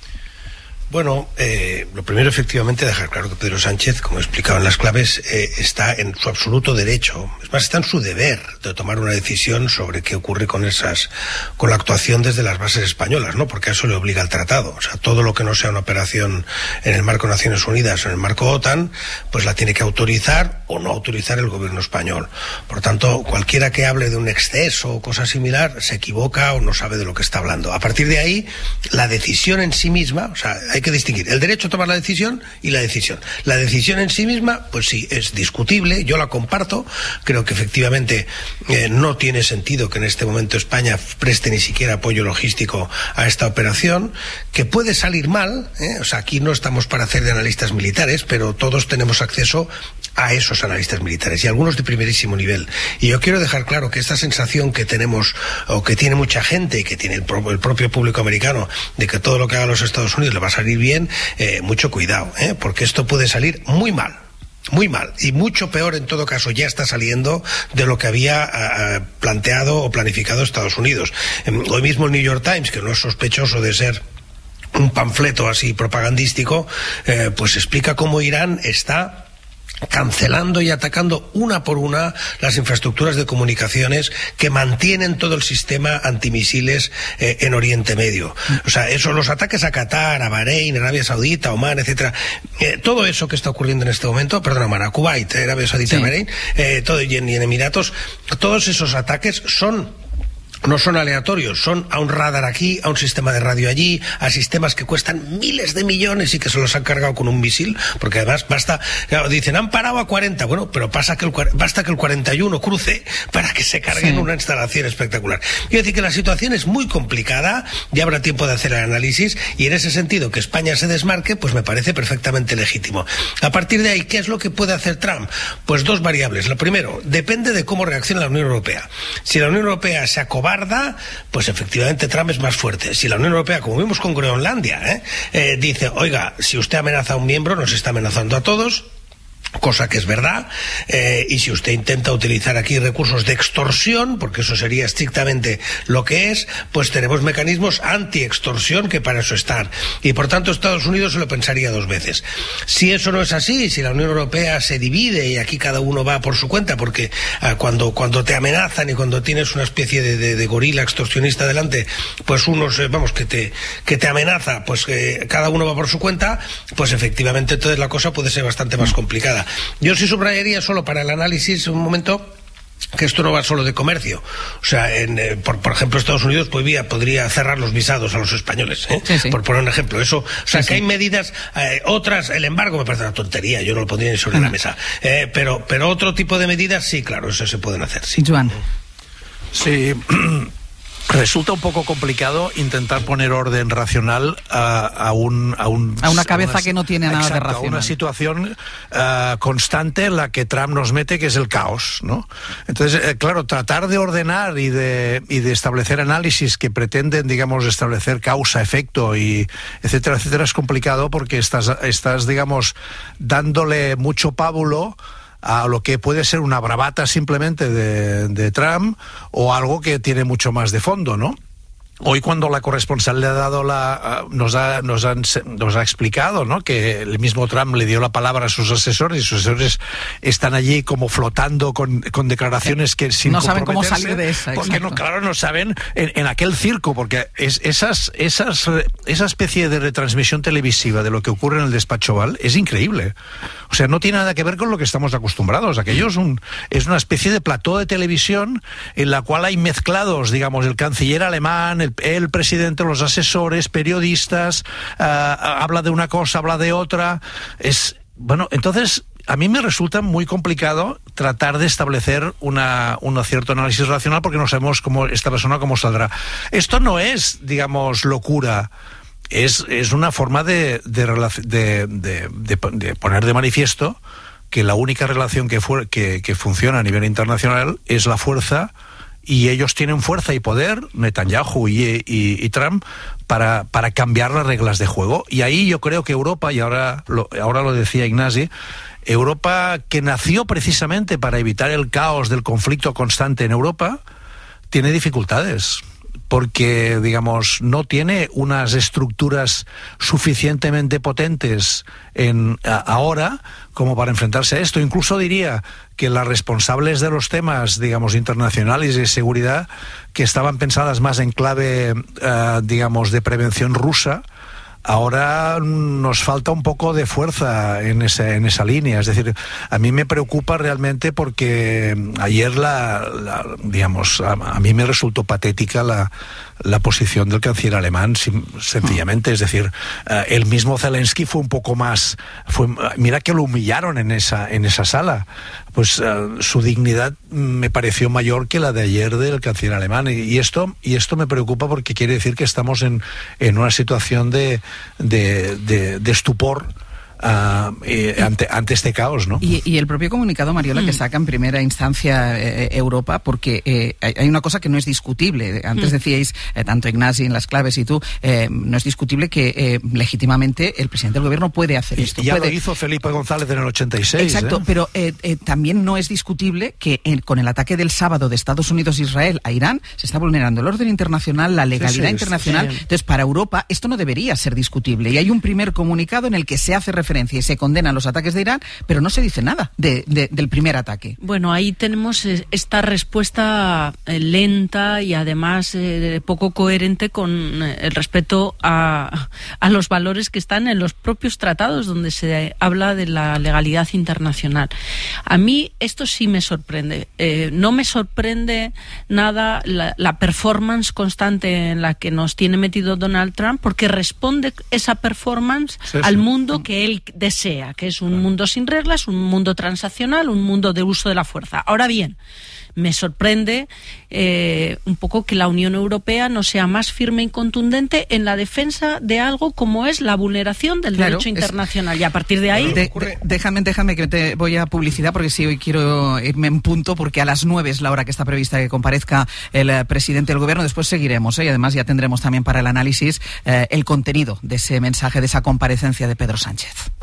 Speaker 13: Bueno, lo primero, efectivamente, dejar claro que Pedro Sánchez, como he explicado en las claves, está en su absoluto derecho, es más, está en su deber de tomar una decisión sobre qué ocurre con la actuación desde las bases españolas, ¿no? Porque a eso le obliga el tratado. O sea, todo lo que no sea una operación en el marco de Naciones Unidas o en el marco OTAN, pues la tiene que autorizar o no autorizar el gobierno español. Por tanto, cualquiera que hable de un exceso o cosa similar se equivoca o no sabe de lo que está hablando. A partir de ahí, la decisión en sí misma, o sea, hay que distinguir el derecho a tomar la decisión y la decisión. La decisión en sí misma, pues sí, es discutible, yo la comparto, creo que efectivamente no tiene sentido que en este momento España preste ni siquiera apoyo logístico a esta operación, que puede salir mal, o sea, aquí no estamos para hacer de analistas militares, pero todos tenemos acceso a esos analistas militares, y algunos de primerísimo nivel. Y yo quiero dejar claro que esta sensación que tenemos, o que tiene mucha gente y que tiene el propio público americano, de que todo lo que haga los Estados Unidos le va a salir bien, mucho cuidado, porque esto puede salir muy mal. Muy mal, y mucho peor en todo caso ya está saliendo de lo que había planteado o planificado Estados Unidos. Hoy mismo el New York Times, que no es sospechoso de ser un panfleto así propagandístico, pues explica cómo Irán está cancelando y atacando una por una las infraestructuras de comunicaciones que mantienen todo el sistema antimisiles en Oriente Medio. O sea, eso, los ataques a Qatar, a Bahrein, Arabia Saudita, Omán, etcétera, todo eso que está ocurriendo en este momento, perdón, Omán, a Kuwait, Arabia Saudita, sí, Bahrein, todo, y en Emiratos, todos esos ataques no son aleatorios, son a un radar aquí, a un sistema de radio allí, a sistemas que cuestan miles de millones y que se los han cargado con un misil, porque además claro, dicen, han parado a 40, bueno, pero basta que el 41 cruce para que se carguen una instalación espectacular. Quiero decir que la situación es muy complicada, ya habrá tiempo de hacer el análisis, y en ese sentido que España se desmarque, pues me parece perfectamente legítimo. A partir de ahí, ¿qué es lo que puede hacer Trump? Pues dos variables. Lo primero, depende de cómo reaccione la Unión Europea. Si la Unión Europea se acobarda, pues efectivamente Trump es más fuerte. Si la Unión Europea, como vimos con Groenlandia, dice, oiga, si usted amenaza a un miembro, nos está amenazando a todos, cosa que es verdad, y si usted intenta utilizar aquí recursos de extorsión, porque eso sería estrictamente lo que es, pues tenemos mecanismos anti-extorsión que para eso están, y por tanto Estados Unidos se lo pensaría dos veces. Si eso no es así, si la Unión Europea se divide y aquí cada uno va por su cuenta, porque cuando te amenazan y cuando tienes una especie de gorila extorsionista delante, pues unos, que te amenaza, pues cada uno va por su cuenta, pues efectivamente entonces la cosa puede ser bastante más complicada. Yo sí subrayaría, solo para el análisis un momento, que esto no va solo de comercio. O sea, por ejemplo, Estados Unidos podría cerrar los visados a los españoles, por poner un ejemplo. Eso, o sea, que hay medidas, otras, el embargo me parece una tontería, yo no lo pondría ni sobre la mesa. Pero otro tipo de medidas, sí, claro, eso se pueden hacer. Sí,
Speaker 2: Joan.
Speaker 16: Sí. Resulta un poco complicado intentar poner orden racional a una
Speaker 2: cabeza que no tiene nada de racional.
Speaker 16: A una situación constante en la que Trump nos mete, que es el caos, ¿no? Entonces, claro, tratar de ordenar y de establecer análisis que pretenden, digamos, establecer causa, efecto y etcétera, etcétera, es complicado porque estás digamos, dándole mucho pábulo a lo que puede ser una bravata simplemente de Trump o algo que tiene mucho más de fondo, ¿no? Hoy cuando la corresponsal le ha dado nos ha explicado, ¿no?, que el mismo Trump le dio la palabra a sus asesores y sus asesores están allí como flotando con declaraciones que sin
Speaker 2: no saben cómo salir de esa.
Speaker 16: Porque no saben en aquel circo, porque esa especie de retransmisión televisiva de lo que ocurre en el despacho Oval es increíble. O sea, no tiene nada que ver con lo que estamos acostumbrados. Aquello es una especie de plató de televisión en la cual hay mezclados, digamos, el canciller alemán, el presidente, los asesores, periodistas, habla de una cosa, habla de otra. Entonces, a mí me resulta muy complicado tratar de establecer un cierto análisis racional porque no sabemos esta persona cómo saldrá. Esto no es, digamos, locura. Es una forma de poner de manifiesto que la única relación que funciona a nivel internacional es la fuerza, y ellos tienen fuerza y poder, Netanyahu y Trump, para cambiar las reglas de juego. Y ahí yo creo que Europa, y ahora lo decía Ignasi, Europa, que nació precisamente para evitar el caos del conflicto constante en Europa, tiene dificultades. Porque, digamos, no tiene unas estructuras suficientemente potentes ahora como para enfrentarse a esto. Incluso diría que las responsables de los temas, digamos, internacionales y de seguridad, que estaban pensadas más en clave, digamos, de prevención rusa, ahora nos falta un poco de fuerza en esa línea. Es decir, a mí me preocupa realmente porque ayer digamos, a mí me resultó patética la posición del canciller alemán, sencillamente. Es decir, el mismo Zelensky fue un poco más... mira que lo humillaron en esa sala. Pues su dignidad me pareció mayor que la de ayer del canciller alemán. Y esto me preocupa porque quiere decir que estamos en una situación de estupor ante este caos, ¿no?
Speaker 2: Y el propio comunicado, Mariola, que saca en primera instancia Europa, porque hay una cosa que no es discutible. Antes decíais, tanto Ignasi en las claves y tú, no es discutible que legítimamente el presidente del gobierno puede hacer esto.
Speaker 16: Ya lo hizo Felipe González en el 86.
Speaker 2: Exacto, pero también no es discutible que con el ataque del sábado de Estados Unidos e Israel a Irán se está vulnerando el orden internacional, la legalidad internacional. Sí. Entonces, para Europa esto no debería ser discutible. Y hay un primer comunicado en el que se hace referencia y se condenan los ataques de Irán, pero no se dice nada del primer ataque.
Speaker 1: Bueno, ahí tenemos esta respuesta lenta y además poco coherente con el respeto a los valores que están en los propios tratados donde se habla de la legalidad internacional. A mí esto sí me sorprende. No me sorprende nada la performance constante en la que nos tiene metido Donald Trump, porque responde esa performance al mundo que él desea, que es un mundo sin reglas, un mundo transaccional, un mundo de uso de la fuerza. Ahora bien, me sorprende un poco que la Unión Europea no sea más firme y contundente en la defensa de algo como es la vulneración del derecho internacional. Y a partir de ahí...
Speaker 2: Déjame que te voy a publicidad, porque sí, hoy quiero irme en punto, porque a las 9 es la hora que está prevista que comparezca el presidente del gobierno. Después seguiremos, y además ya tendremos también para el análisis el contenido de ese mensaje, de esa comparecencia de Pedro Sánchez.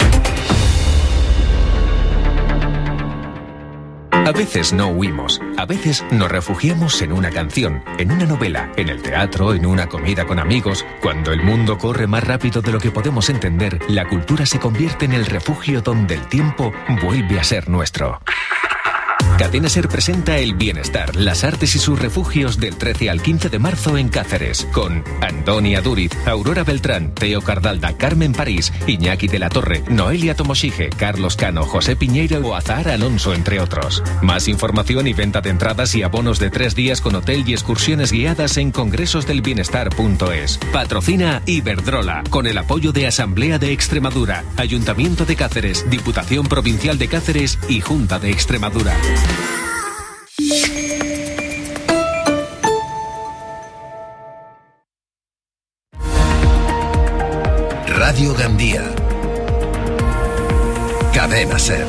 Speaker 24: A veces no huimos, a veces nos refugiamos en una canción, en una novela, en el teatro, en una comida con amigos. Cuando el mundo corre más rápido de lo que podemos entender, la cultura se convierte en el refugio donde el tiempo vuelve a ser nuestro. Cadena SER presenta El Bienestar, las artes y sus refugios del 13 al 15 de marzo en Cáceres, con Antonia Duriz, Aurora Beltrán, Teo Cardalda, Carmen París, Iñaki de la Torre, Noelia Tomoshige, Carlos Cano, José Piñeiro o Azahar Alonso, entre otros. Más información y venta de entradas y abonos de 3 días con hotel y excursiones guiadas en congresosdelbienestar.es. Patrocina Iberdrola, con el apoyo de Asamblea de Extremadura, Ayuntamiento de Cáceres, Diputación Provincial de Cáceres y Junta de Extremadura.
Speaker 20: Radio Gandía. Cadena SER.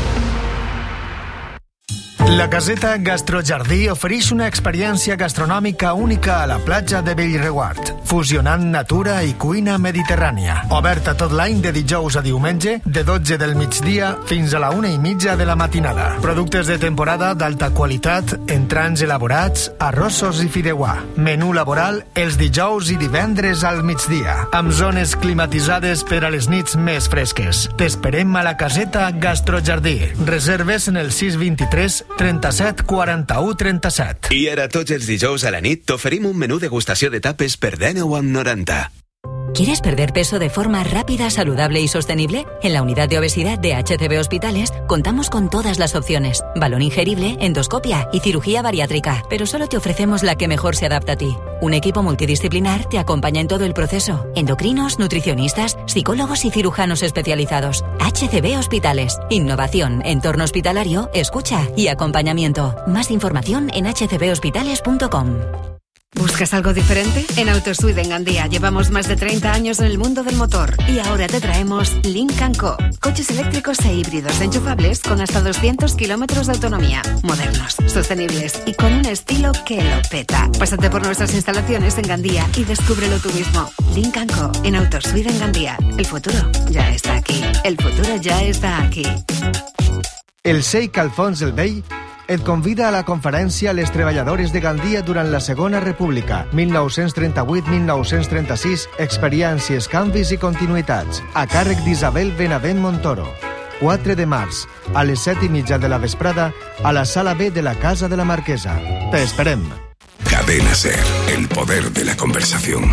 Speaker 17: La caseta Gastrojardí ofereix una experiència gastronòmica única a la platja de Bellreguard, fusionant natura i cuina mediterrània. Oberta tot l'any de dijous a diumenge, de 12 del migdia fins a la 1:30 de la matinada. Productes de temporada d'alta qualitat, entrants elaborats, arrossos i fideuà. Menú laboral els dijous i divendres al migdia, amb zones climatitzades per a les nits més fresques. T'esperem a la caseta Gastrojardí. Reserves en el 623 37 41 37.
Speaker 18: I ara tots els dijous a la nit t'oferim un menú degustació de tapes per 19,90.
Speaker 19: ¿Quieres perder peso de forma rápida, saludable y sostenible? En la unidad de obesidad de HCB Hospitales contamos con todas las opciones. Balón ingerible, endoscopia y cirugía bariátrica. Pero solo te ofrecemos la que mejor se adapta a ti. Un equipo multidisciplinar te acompaña en todo el proceso. Endocrinos, nutricionistas, psicólogos y cirujanos especializados. HCB Hospitales. Innovación, entorno hospitalario, escucha y acompañamiento. Más información en hcbhospitales.com.
Speaker 21: ¿Buscas algo diferente? En Autosuite en Gandía llevamos más de 30 años en el mundo del motor y ahora te traemos Lynk & Co. Coches eléctricos e híbridos enchufables con hasta 200 kilómetros de autonomía. Modernos, sostenibles y con un estilo que lo peta. Pásate por nuestras instalaciones en Gandía y descúbrelo tú mismo. Lynk & Co. en Autosuite en Gandía. El futuro ya está aquí. El futuro ya está aquí.
Speaker 17: El Sheikh Alfons el Vell et convida a la conferència Les treballadores de Gandia durant la Segona República, 1938-1936, experiències, canvis i continuïtats, a càrrec d'Isabel Benavent Montoro. 4 de març, a les 7:30 de la vesprada, a la Sala B de la Casa de la Marquesa. Te esperem.
Speaker 20: Cadena SER, el poder de la conversación.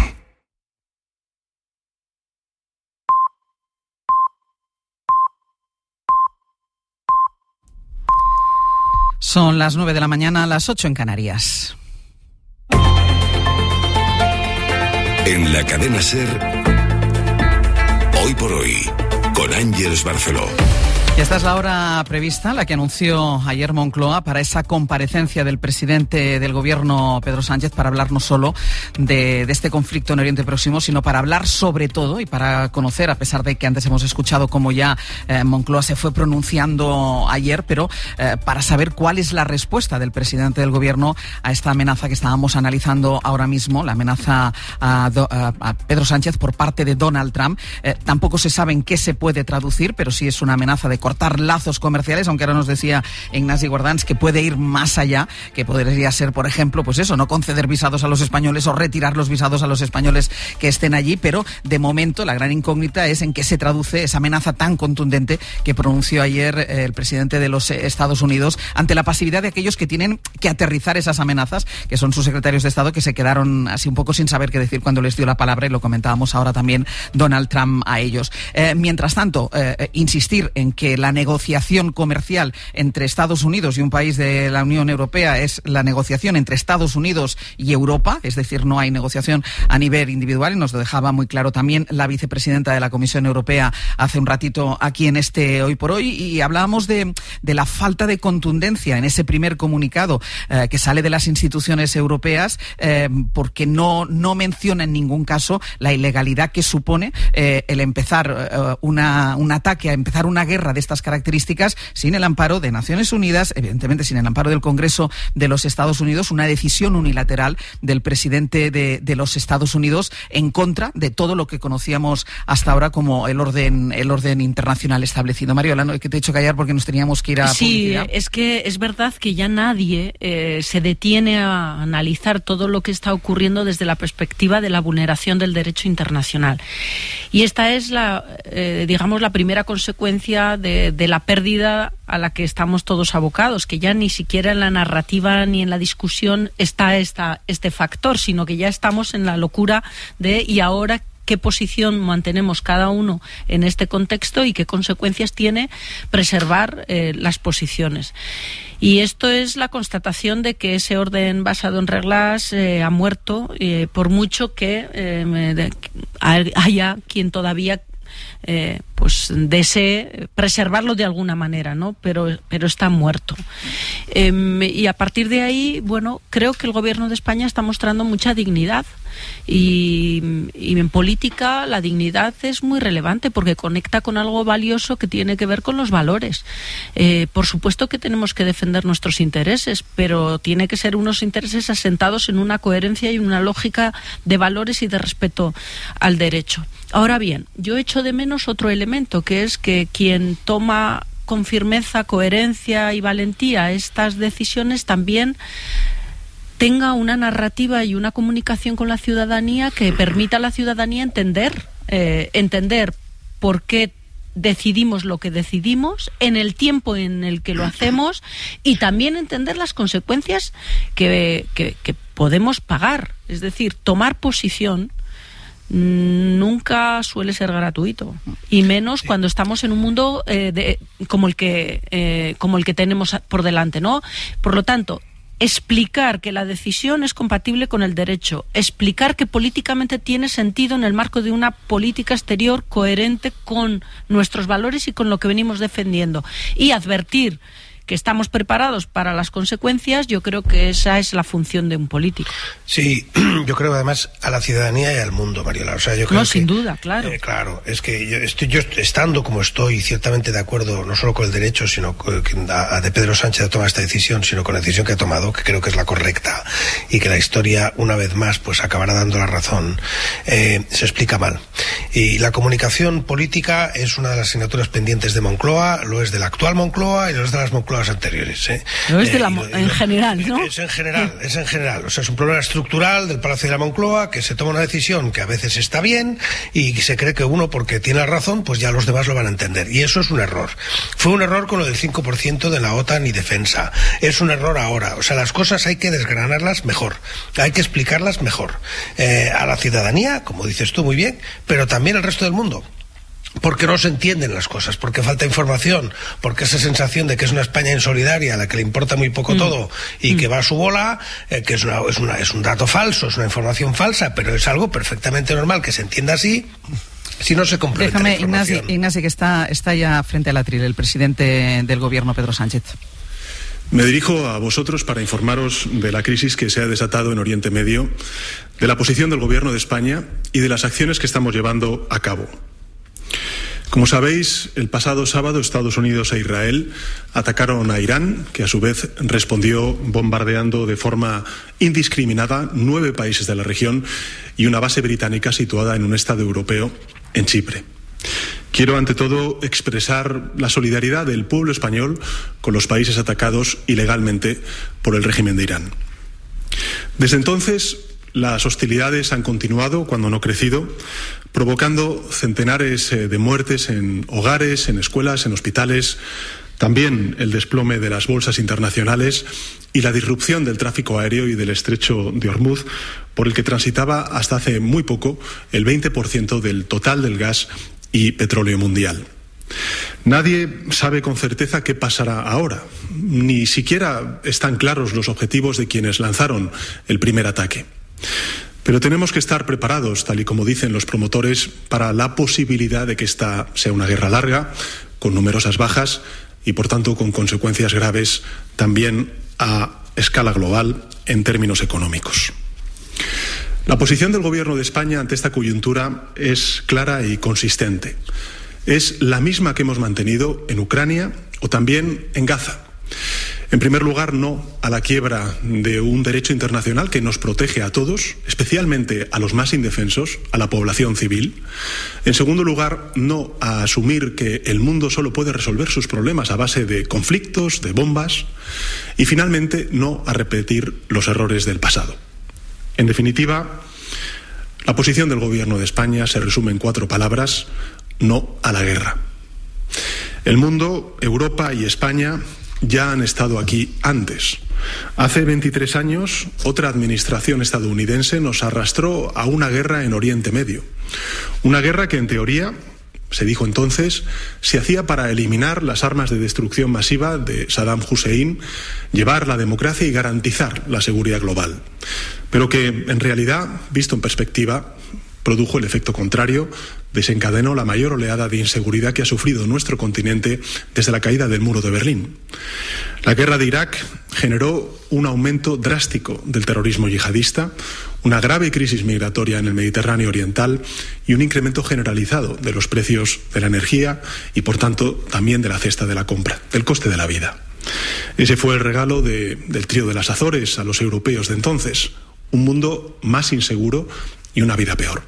Speaker 2: Son las 9 de la mañana, las 8 en Canarias.
Speaker 20: En la cadena SER, hoy por hoy, con Ángeles Barceló.
Speaker 2: Y esta es la hora prevista, la que anunció ayer Moncloa para esa comparecencia del presidente del gobierno, Pedro Sánchez, para hablar no solo de este conflicto en Oriente Próximo, sino para hablar sobre todo y para conocer, a pesar de que antes hemos escuchado cómo ya Moncloa se fue pronunciando ayer, pero para saber cuál es la respuesta del presidente del gobierno a esta amenaza que estábamos analizando ahora mismo, la amenaza a Pedro Sánchez por parte de Donald Trump. Tampoco se sabe en qué se puede traducir, pero sí es una amenaza de cortar lazos comerciales, aunque ahora nos decía Ignasi Guardans que puede ir más allá, que podría ser, por ejemplo, pues eso, no conceder visados a los españoles o retirar los visados a los españoles que estén allí, pero de momento la gran incógnita es en qué se traduce esa amenaza tan contundente que pronunció ayer el presidente de los Estados Unidos ante la pasividad de aquellos que tienen que aterrizar esas amenazas, que son sus secretarios de Estado, que se quedaron así un poco sin saber qué decir cuando les dio la palabra, y lo comentábamos ahora también Donald Trump a ellos. Mientras tanto, insistir en que la negociación comercial entre Estados Unidos y un país de la Unión Europea es la negociación entre Estados Unidos y Europa, es decir, no hay negociación a nivel individual, y nos lo dejaba muy claro también la vicepresidenta de la Comisión Europea hace un ratito aquí en este Hoy por Hoy, y hablábamos de la falta de contundencia en ese primer comunicado que sale de las instituciones europeas, porque no menciona en ningún caso la ilegalidad que supone el empezar un ataque, a empezar una guerra de estas características sin el amparo de Naciones Unidas, evidentemente sin el amparo del Congreso de los Estados Unidos, una decisión unilateral del presidente de los Estados Unidos en contra de todo lo que conocíamos hasta ahora como el orden internacional establecido. Mariola, ¿no? Que te he hecho callar porque nos teníamos que ir a publicidad.
Speaker 1: Sí, es que es verdad que ya nadie se detiene a analizar todo lo que está ocurriendo desde la perspectiva de la vulneración del derecho internacional. Y esta es la primera consecuencia de de la pérdida a la que estamos todos abocados, que ya ni siquiera en la narrativa ni en la discusión está este factor, sino que ya estamos en la locura de ¿y ahora qué posición mantenemos cada uno en este contexto y qué consecuencias tiene preservar las posiciones? Y esto es la constatación de que ese orden basado en reglas ha muerto, por mucho que haya quien todavía pues desee preservarlo de alguna manera, ¿no? Pero está muerto. Y a partir de ahí, bueno, creo que el Gobierno de España está mostrando mucha dignidad y en política la dignidad es muy relevante porque conecta con algo valioso que tiene que ver con los valores. Por supuesto que tenemos que defender nuestros intereses, pero tiene que ser unos intereses asentados en una coherencia y una lógica de valores y de respeto al derecho. Ahora bien, yo echo de menos otro elemento, que es que quien toma con firmeza, coherencia y valentía estas decisiones también tenga una narrativa y una comunicación con la ciudadanía que permita a la ciudadanía entender por qué decidimos lo que decidimos, en el tiempo en el que lo hacemos, y también entender las consecuencias que podemos pagar. Es decir, tomar posición nunca suele ser gratuito, y menos cuando estamos en un mundo como el que tenemos por delante, ¿no? Por lo tanto, explicar que la decisión es compatible con el derecho, explicar que políticamente tiene sentido en el marco de una política exterior coherente con nuestros valores y con lo que venimos defendiendo, y advertir que estamos preparados para las consecuencias. Yo creo que esa es la función de un político.
Speaker 13: Sí, yo creo además a la ciudadanía y al mundo, Mariola. O sea, yo creo
Speaker 1: sin duda, claro.
Speaker 13: Claro, es que yo estando como estoy, ciertamente de acuerdo no solo con el derecho, sino de Pedro Sánchez a tomar esta decisión, sino con la decisión que ha tomado, que creo que es la correcta, y que la historia, una vez más, pues acabará dando la razón, se explica mal. Y la comunicación política es una de las asignaturas pendientes de Moncloa, lo es de la actual Moncloa y lo es de las Moncloas anteriores.
Speaker 1: No es en general, ¿no?
Speaker 13: Es en general. O sea, es un problema estructural del Palacio de la Moncloa, que se toma una decisión que a veces está bien y se cree que uno, porque tiene la razón, pues ya los demás lo van a entender. Y eso es un error. Fue un error con lo del 5% de la OTAN y defensa. Es un error ahora. O sea, las cosas hay que desgranarlas mejor. Hay que explicarlas mejor. A la ciudadanía, como dices tú muy bien, pero también al resto del mundo. Porque no se entienden las cosas, porque falta información, porque esa sensación de que es una España insolidaria a la que le importa muy poco todo y que va a su bola, que es un dato falso, es una información falsa, pero es algo perfectamente normal que se entienda así. Si no se complementa la información.
Speaker 2: Déjame, Ignasi, que está ya frente al atril el presidente del Gobierno, Pedro Sánchez.
Speaker 3: Me dirijo a vosotros para informaros de la crisis que se ha desatado en Oriente Medio, de la posición del Gobierno de España y de las acciones que estamos llevando a cabo. Como sabéis, el pasado sábado Estados Unidos e Israel atacaron a Irán, que a su vez respondió bombardeando de forma indiscriminada 9 países de la región y una base británica situada en un estado europeo, en Chipre. Quiero, ante todo, expresar la solidaridad del pueblo español con los países atacados ilegalmente por el régimen de Irán. Desde entonces, las hostilidades han continuado, cuando no crecido, provocando centenares de muertes en hogares, en escuelas, en hospitales, también el desplome de las bolsas internacionales y la disrupción del tráfico aéreo y del estrecho de Hormuz, por el que transitaba hasta hace muy poco el 20% del total del gas y petróleo mundial. Nadie sabe con certeza qué pasará ahora. Ni siquiera están claros los objetivos de quienes lanzaron el primer ataque. Pero tenemos que estar preparados, tal y como dicen los promotores, para la posibilidad de que esta sea una guerra larga, con numerosas bajas y, por tanto, con consecuencias graves también a escala global en términos económicos. La posición del Gobierno de España ante esta coyuntura es clara y consistente. Es la misma que hemos mantenido en Ucrania o también en Gaza. En primer lugar, no a la quiebra de un derecho internacional que nos protege a todos, especialmente a los más indefensos, a la población civil. En segundo lugar, no a asumir que el mundo solo puede resolver sus problemas a base de conflictos, de bombas. Y finalmente, no a repetir los errores del pasado. En definitiva, la posición del Gobierno de España se resume en 4 palabras: no a la guerra. El mundo, Europa y España ya han estado aquí antes. Hace 23 años, otra administración estadounidense nos arrastró a una guerra en Oriente Medio. Una guerra que, en teoría, se dijo entonces, se hacía para eliminar las armas de destrucción masiva de Saddam Hussein, llevar la democracia y garantizar la seguridad global. Pero que, en realidad, visto en perspectiva, produjo el efecto contrario, desencadenó la mayor oleada de inseguridad que ha sufrido nuestro continente desde la caída del muro de Berlín. La guerra de Irak generó un aumento drástico del terrorismo yihadista, una grave crisis migratoria en el Mediterráneo oriental y un incremento generalizado de los precios de la energía y, por tanto, también de la cesta de la compra, del coste de la vida. Ese fue el regalo del trío de las Azores a los europeos de entonces, un mundo más inseguro y una vida peor.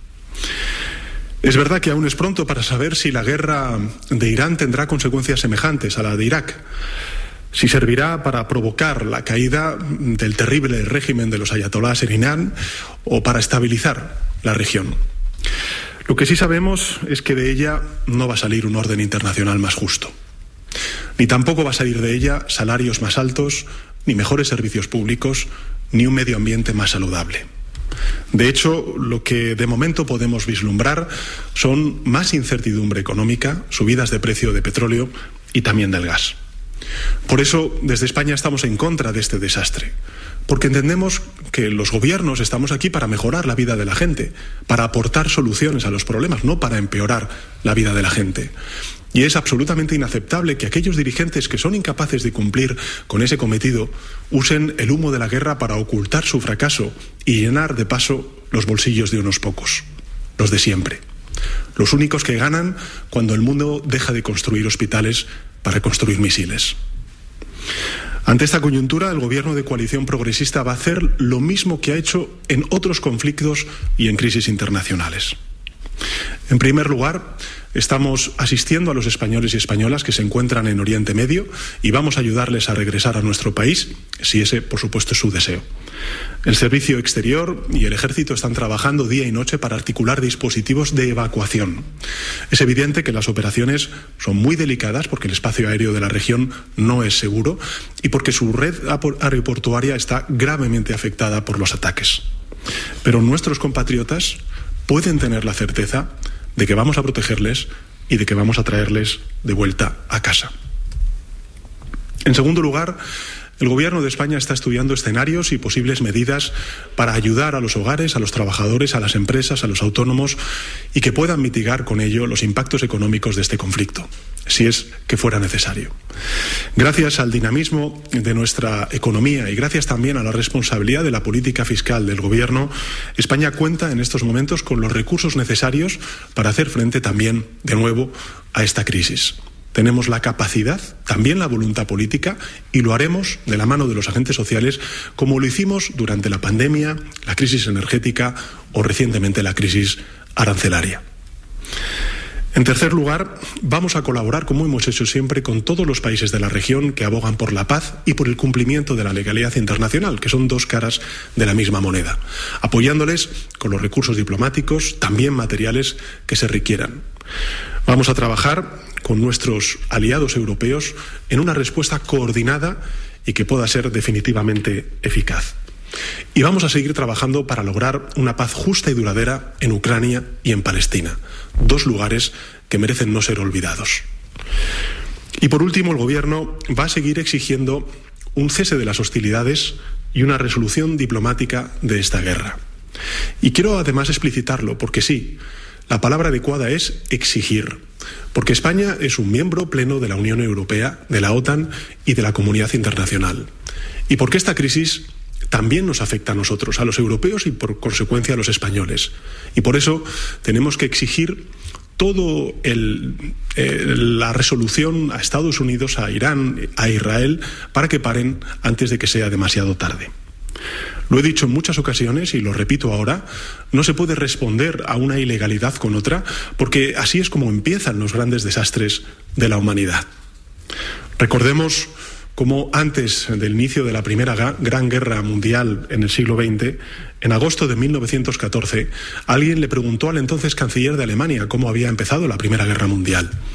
Speaker 3: Es verdad que aún es pronto para saber si la guerra de Irán tendrá consecuencias semejantes a la de Irak, si servirá para provocar la caída del terrible régimen de los ayatolás en Irán o para estabilizar la región. Lo que sí sabemos es que de ella no va a salir un orden internacional más justo, ni tampoco va a salir de ella salarios más altos, ni mejores servicios públicos, ni un medio ambiente más saludable. De hecho, lo que de momento podemos vislumbrar son más incertidumbre económica, subidas de precio de petróleo y también del gas. Por eso, desde España estamos en contra de este desastre, porque entendemos que los gobiernos estamos aquí para mejorar la vida de la gente, para aportar soluciones a los problemas, no para empeorar la vida de la gente. Y es absolutamente inaceptable que aquellos dirigentes que son incapaces de cumplir con ese cometido usen el humo de la guerra para ocultar su fracaso y llenar de paso los bolsillos de unos pocos, los de siempre. Los únicos que ganan cuando el mundo deja de construir hospitales para construir misiles. Ante esta coyuntura, el gobierno de coalición progresista va a hacer lo mismo que ha hecho en otros conflictos y en crisis internacionales. En primer lugar, estamos asistiendo a los españoles y españolas que se encuentran en Oriente Medio y vamos a ayudarles a regresar a nuestro país, si ese, por supuesto, es su deseo. El Servicio Exterior y el Ejército están trabajando día y noche para articular dispositivos de evacuación. Es evidente que las operaciones son muy delicadas porque el espacio aéreo de la región no es seguro y porque su red aeroportuaria está gravemente afectada por los ataques. Pero nuestros compatriotas pueden tener la certeza de que vamos a protegerles y de que vamos a traerles de vuelta a casa. En segundo lugar, el Gobierno de España está estudiando escenarios y posibles medidas para ayudar a los hogares, a los trabajadores, a las empresas, a los autónomos y que puedan mitigar con ello los impactos económicos de este conflicto, si es que fuera necesario. Gracias al dinamismo de nuestra economía y gracias también a la responsabilidad de la política fiscal del Gobierno, España cuenta en estos momentos con los recursos necesarios para hacer frente también, de nuevo, a esta crisis. Tenemos la capacidad, también la voluntad política, y lo haremos de la mano de los agentes sociales, como lo hicimos durante la pandemia, la crisis energética o recientemente la crisis arancelaria. En tercer lugar, vamos a colaborar, como hemos hecho siempre, con todos los países de la región que abogan por la paz y por el cumplimiento de la legalidad internacional, que son dos caras de la misma moneda, apoyándoles con los recursos diplomáticos, también materiales, que se requieran. Vamos a trabajar con nuestros aliados europeos en una respuesta coordinada y que pueda ser definitivamente eficaz. Y vamos a seguir trabajando para lograr una paz justa y duradera en Ucrania y en Palestina, dos lugares que merecen no ser olvidados. Y por último, el Gobierno va a seguir exigiendo un cese de las hostilidades y una resolución diplomática de esta guerra. Y quiero además explicitarlo, porque sí, la palabra adecuada es exigir, porque España es un miembro pleno de la Unión Europea, de la OTAN y de la comunidad internacional. Y porque esta crisis también nos afecta a nosotros, a los europeos y por consecuencia a los españoles. Y por eso tenemos que exigir toda la resolución a Estados Unidos, a Irán, a Israel, para que paren antes de que sea demasiado tarde. Lo he dicho en muchas ocasiones y lo repito ahora, no se puede responder a una ilegalidad con otra, porque así es como empiezan los grandes desastres de la humanidad. Recordemos cómo antes del inicio de la Primera Gran Guerra Mundial en el siglo XX, en agosto de 1914, alguien le preguntó al entonces canciller de Alemania cómo había empezado la Primera Guerra Mundial.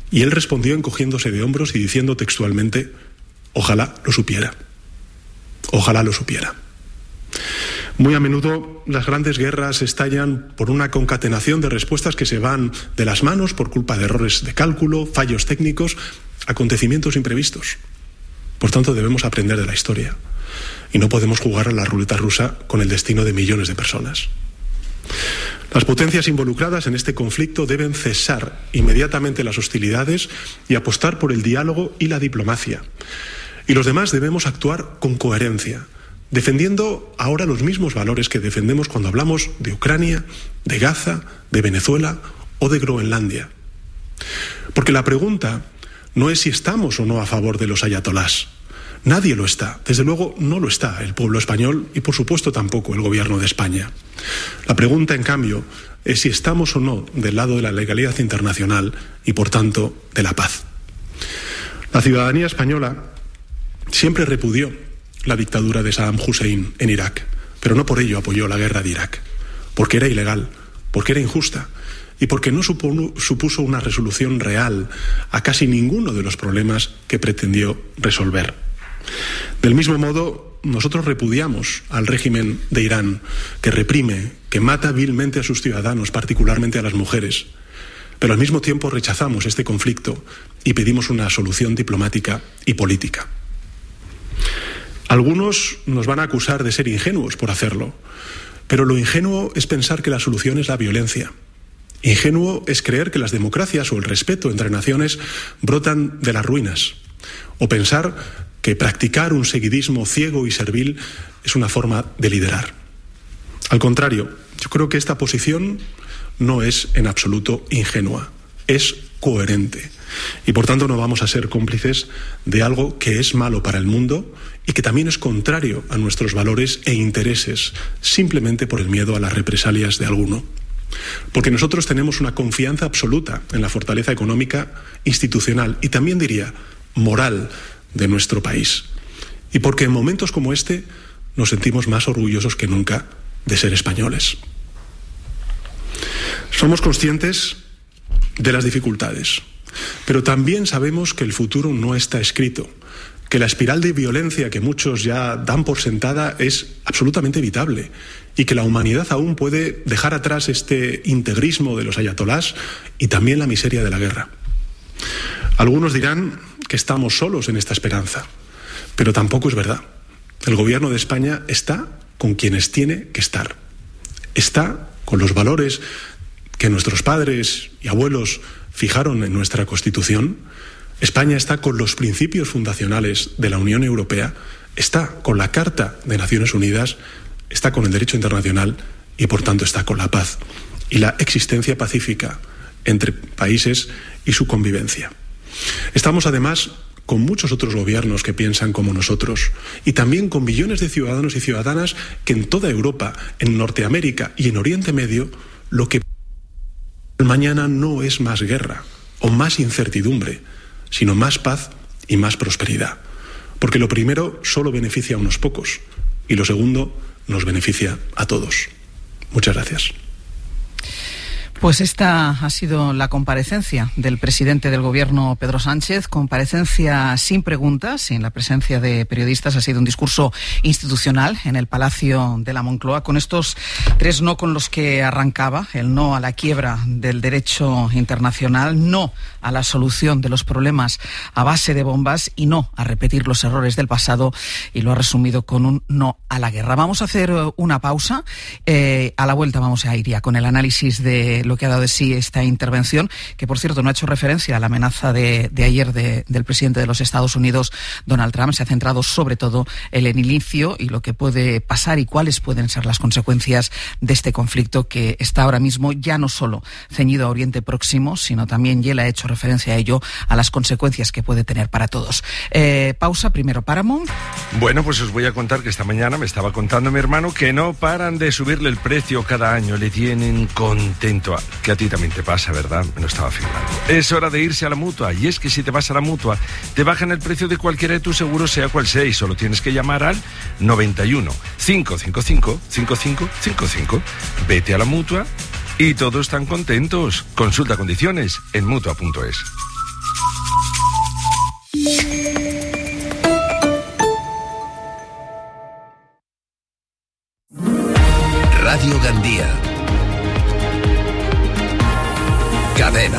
Speaker 3: Y él respondió encogiéndose de hombros y diciendo textualmente: ojalá lo supiera. Ojalá lo supiera. Muy a menudo las grandes guerras estallan por una concatenación de respuestas que se van de las manos por culpa de errores de cálculo, fallos técnicos, acontecimientos imprevistos. Por tanto, debemos aprender de la historia y no podemos jugar a la ruleta rusa con el destino de millones de personas. Las potencias involucradas en este conflicto deben cesar inmediatamente las hostilidades y apostar por el diálogo y la diplomacia. Y los demás debemos actuar con coherencia, defendiendo ahora los mismos valores que defendemos cuando hablamos de Ucrania, de Gaza, de Venezuela o de Groenlandia. Porque la pregunta no es si estamos o no a favor de los ayatolás. Nadie lo está. Desde luego no lo está el pueblo español y, por supuesto, tampoco el gobierno de España. La pregunta, en cambio, es si estamos o no del lado de la legalidad internacional y, por tanto, de la paz. La ciudadanía española siempre repudió la dictadura de Saddam Hussein en Irak, pero no por ello apoyó la guerra de Irak, porque era ilegal, porque era injusta y porque no supuso una resolución real a casi ninguno de los problemas que pretendió resolver. Del mismo modo, nosotros repudiamos al régimen de Irán, que reprime, que mata vilmente a sus ciudadanos, particularmente a las mujeres, pero al mismo tiempo rechazamos este conflicto y pedimos una solución diplomática y política. Algunos nos van a acusar de ser ingenuos por hacerlo, pero lo ingenuo es pensar que la solución es la violencia. Ingenuo es creer que las democracias o el respeto entre naciones brotan de las ruinas, o pensar que practicar un seguidismo ciego y servil es una forma de liderar. Al contrario, yo creo que esta posición no es en absoluto ingenua, es coherente. Y por tanto no vamos a ser cómplices de algo que es malo para el mundo y que también es contrario a nuestros valores e intereses, simplemente por el miedo a las represalias de alguno. Porque nosotros tenemos una confianza absoluta en la fortaleza económica, institucional y también diría moral de nuestro país. Y porque en momentos como este nos sentimos más orgullosos que nunca de ser españoles. Somos conscientes de las dificultades, pero también sabemos que el futuro no está escrito, que la espiral de violencia que muchos ya dan por sentada es absolutamente evitable y que la humanidad aún puede dejar atrás este integrismo de los ayatolás y también la miseria de la guerra. Algunos dirán que estamos solos en esta esperanza, pero tampoco es verdad. El gobierno de España está con quienes tiene que estar. Está con los valores que nuestros padres y abuelos fijaron en nuestra Constitución. España está con los principios fundacionales de la Unión Europea, está con la Carta de Naciones Unidas, está con el derecho internacional y, por tanto, está con la paz y la existencia pacífica entre países y su convivencia. Estamos, además, con muchos otros gobiernos que piensan como nosotros y también con millones de ciudadanos y ciudadanas que en toda Europa, en Norteamérica y en Oriente Medio, lo que mañana no es más guerra o más incertidumbre, sino más paz y más prosperidad. Porque lo primero solo beneficia a unos pocos y lo segundo nos beneficia a todos. Muchas gracias.
Speaker 2: Pues esta ha sido la comparecencia del presidente del Gobierno, Pedro Sánchez, comparecencia sin preguntas, sin la presencia de periodistas. Ha sido un discurso institucional en el Palacio de la Moncloa, con estos tres no con los que arrancaba: el no a la quiebra del derecho internacional, no a la solución de los problemas a base de bombas y no a repetir los errores del pasado, y lo ha resumido con un no a la guerra. Vamos a hacer una pausa. A la vuelta vamos a ir ya con el análisis de lo que ha dado de sí esta intervención, que por cierto no ha hecho referencia a la amenaza de ayer del presidente de los Estados Unidos, Donald Trump. Se ha centrado sobre todo en el inicio y lo que puede pasar y cuáles pueden ser las consecuencias de este conflicto que está ahora mismo ya no solo ceñido a Oriente Próximo, sino también, y él ha hecho referencia a ello, a las consecuencias que puede tener para todos. Pausa, primero Paramount.
Speaker 10: Bueno, pues os voy a contar que esta mañana me estaba contando mi hermano que no paran de subirle el precio cada año, le tienen contento. Que a ti también te pasa, ¿verdad? Me lo estaba figurando. Es hora de irse a la Mutua, y es que si te vas a la Mutua, te bajan el precio de cualquiera de tus seguros, sea cual sea, y solo tienes que llamar al 91 555 5555. Vete a la Mutua y todos están contentos. Consulta condiciones en Mutua.es.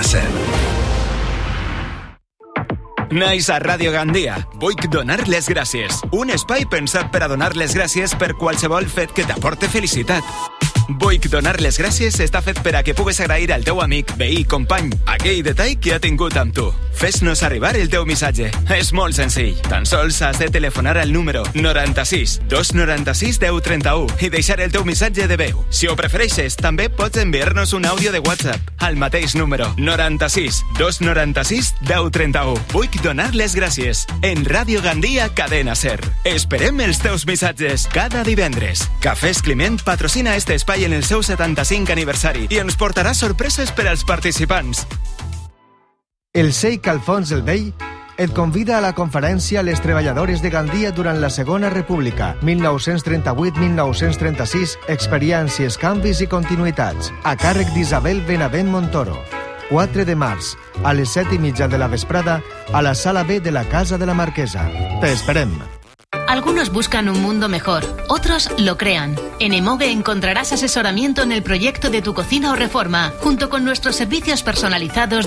Speaker 20: Ser.
Speaker 5: Nice a Ràdio Gandia. Vull donar les gràcies. Un espai pensat per a donar les gràcies per qualsevol fet que t'aporte felicitat. Vull donar les gràcies està fet per a que pugues agrair al teu amic, veí, company, aquell detall que ha tingut amb tu. Fes-nos arribar el teu missatge. És molt senzill. Tan sols has de telefonar al número 96 296 1031 i deixar el teu missatge de veu. Si ho prefereixes, també pots enviar-nos un àudio de WhatsApp al mateix número 96 296 1031. Vull donar les gràcies. En Ràdio Gandia, Cadena Ser. Esperem els teus missatges cada divendres. Cafès Climent patrocina este espai en el seu 75 aniversari i ens portarà sorpreses per als participants.
Speaker 17: El Sheikh Alfons el Vell et convida a la conferència Les treballadores de Gandia durant la Segona República, 1938-1936, experiències, canvis i continuïtats, a càrrec d'Isabel Benavent Montoro. 4 de març, a les 7:30 de la vesprada, a la Sala B de la Casa de la Marquesa. Te esperem.
Speaker 12: Algunos buscan un mundo mejor, otros lo crean. En Emoge encontrarás asesoramiento en el proyecto de tu cocina o reforma, junto con nuestros servicios personalizados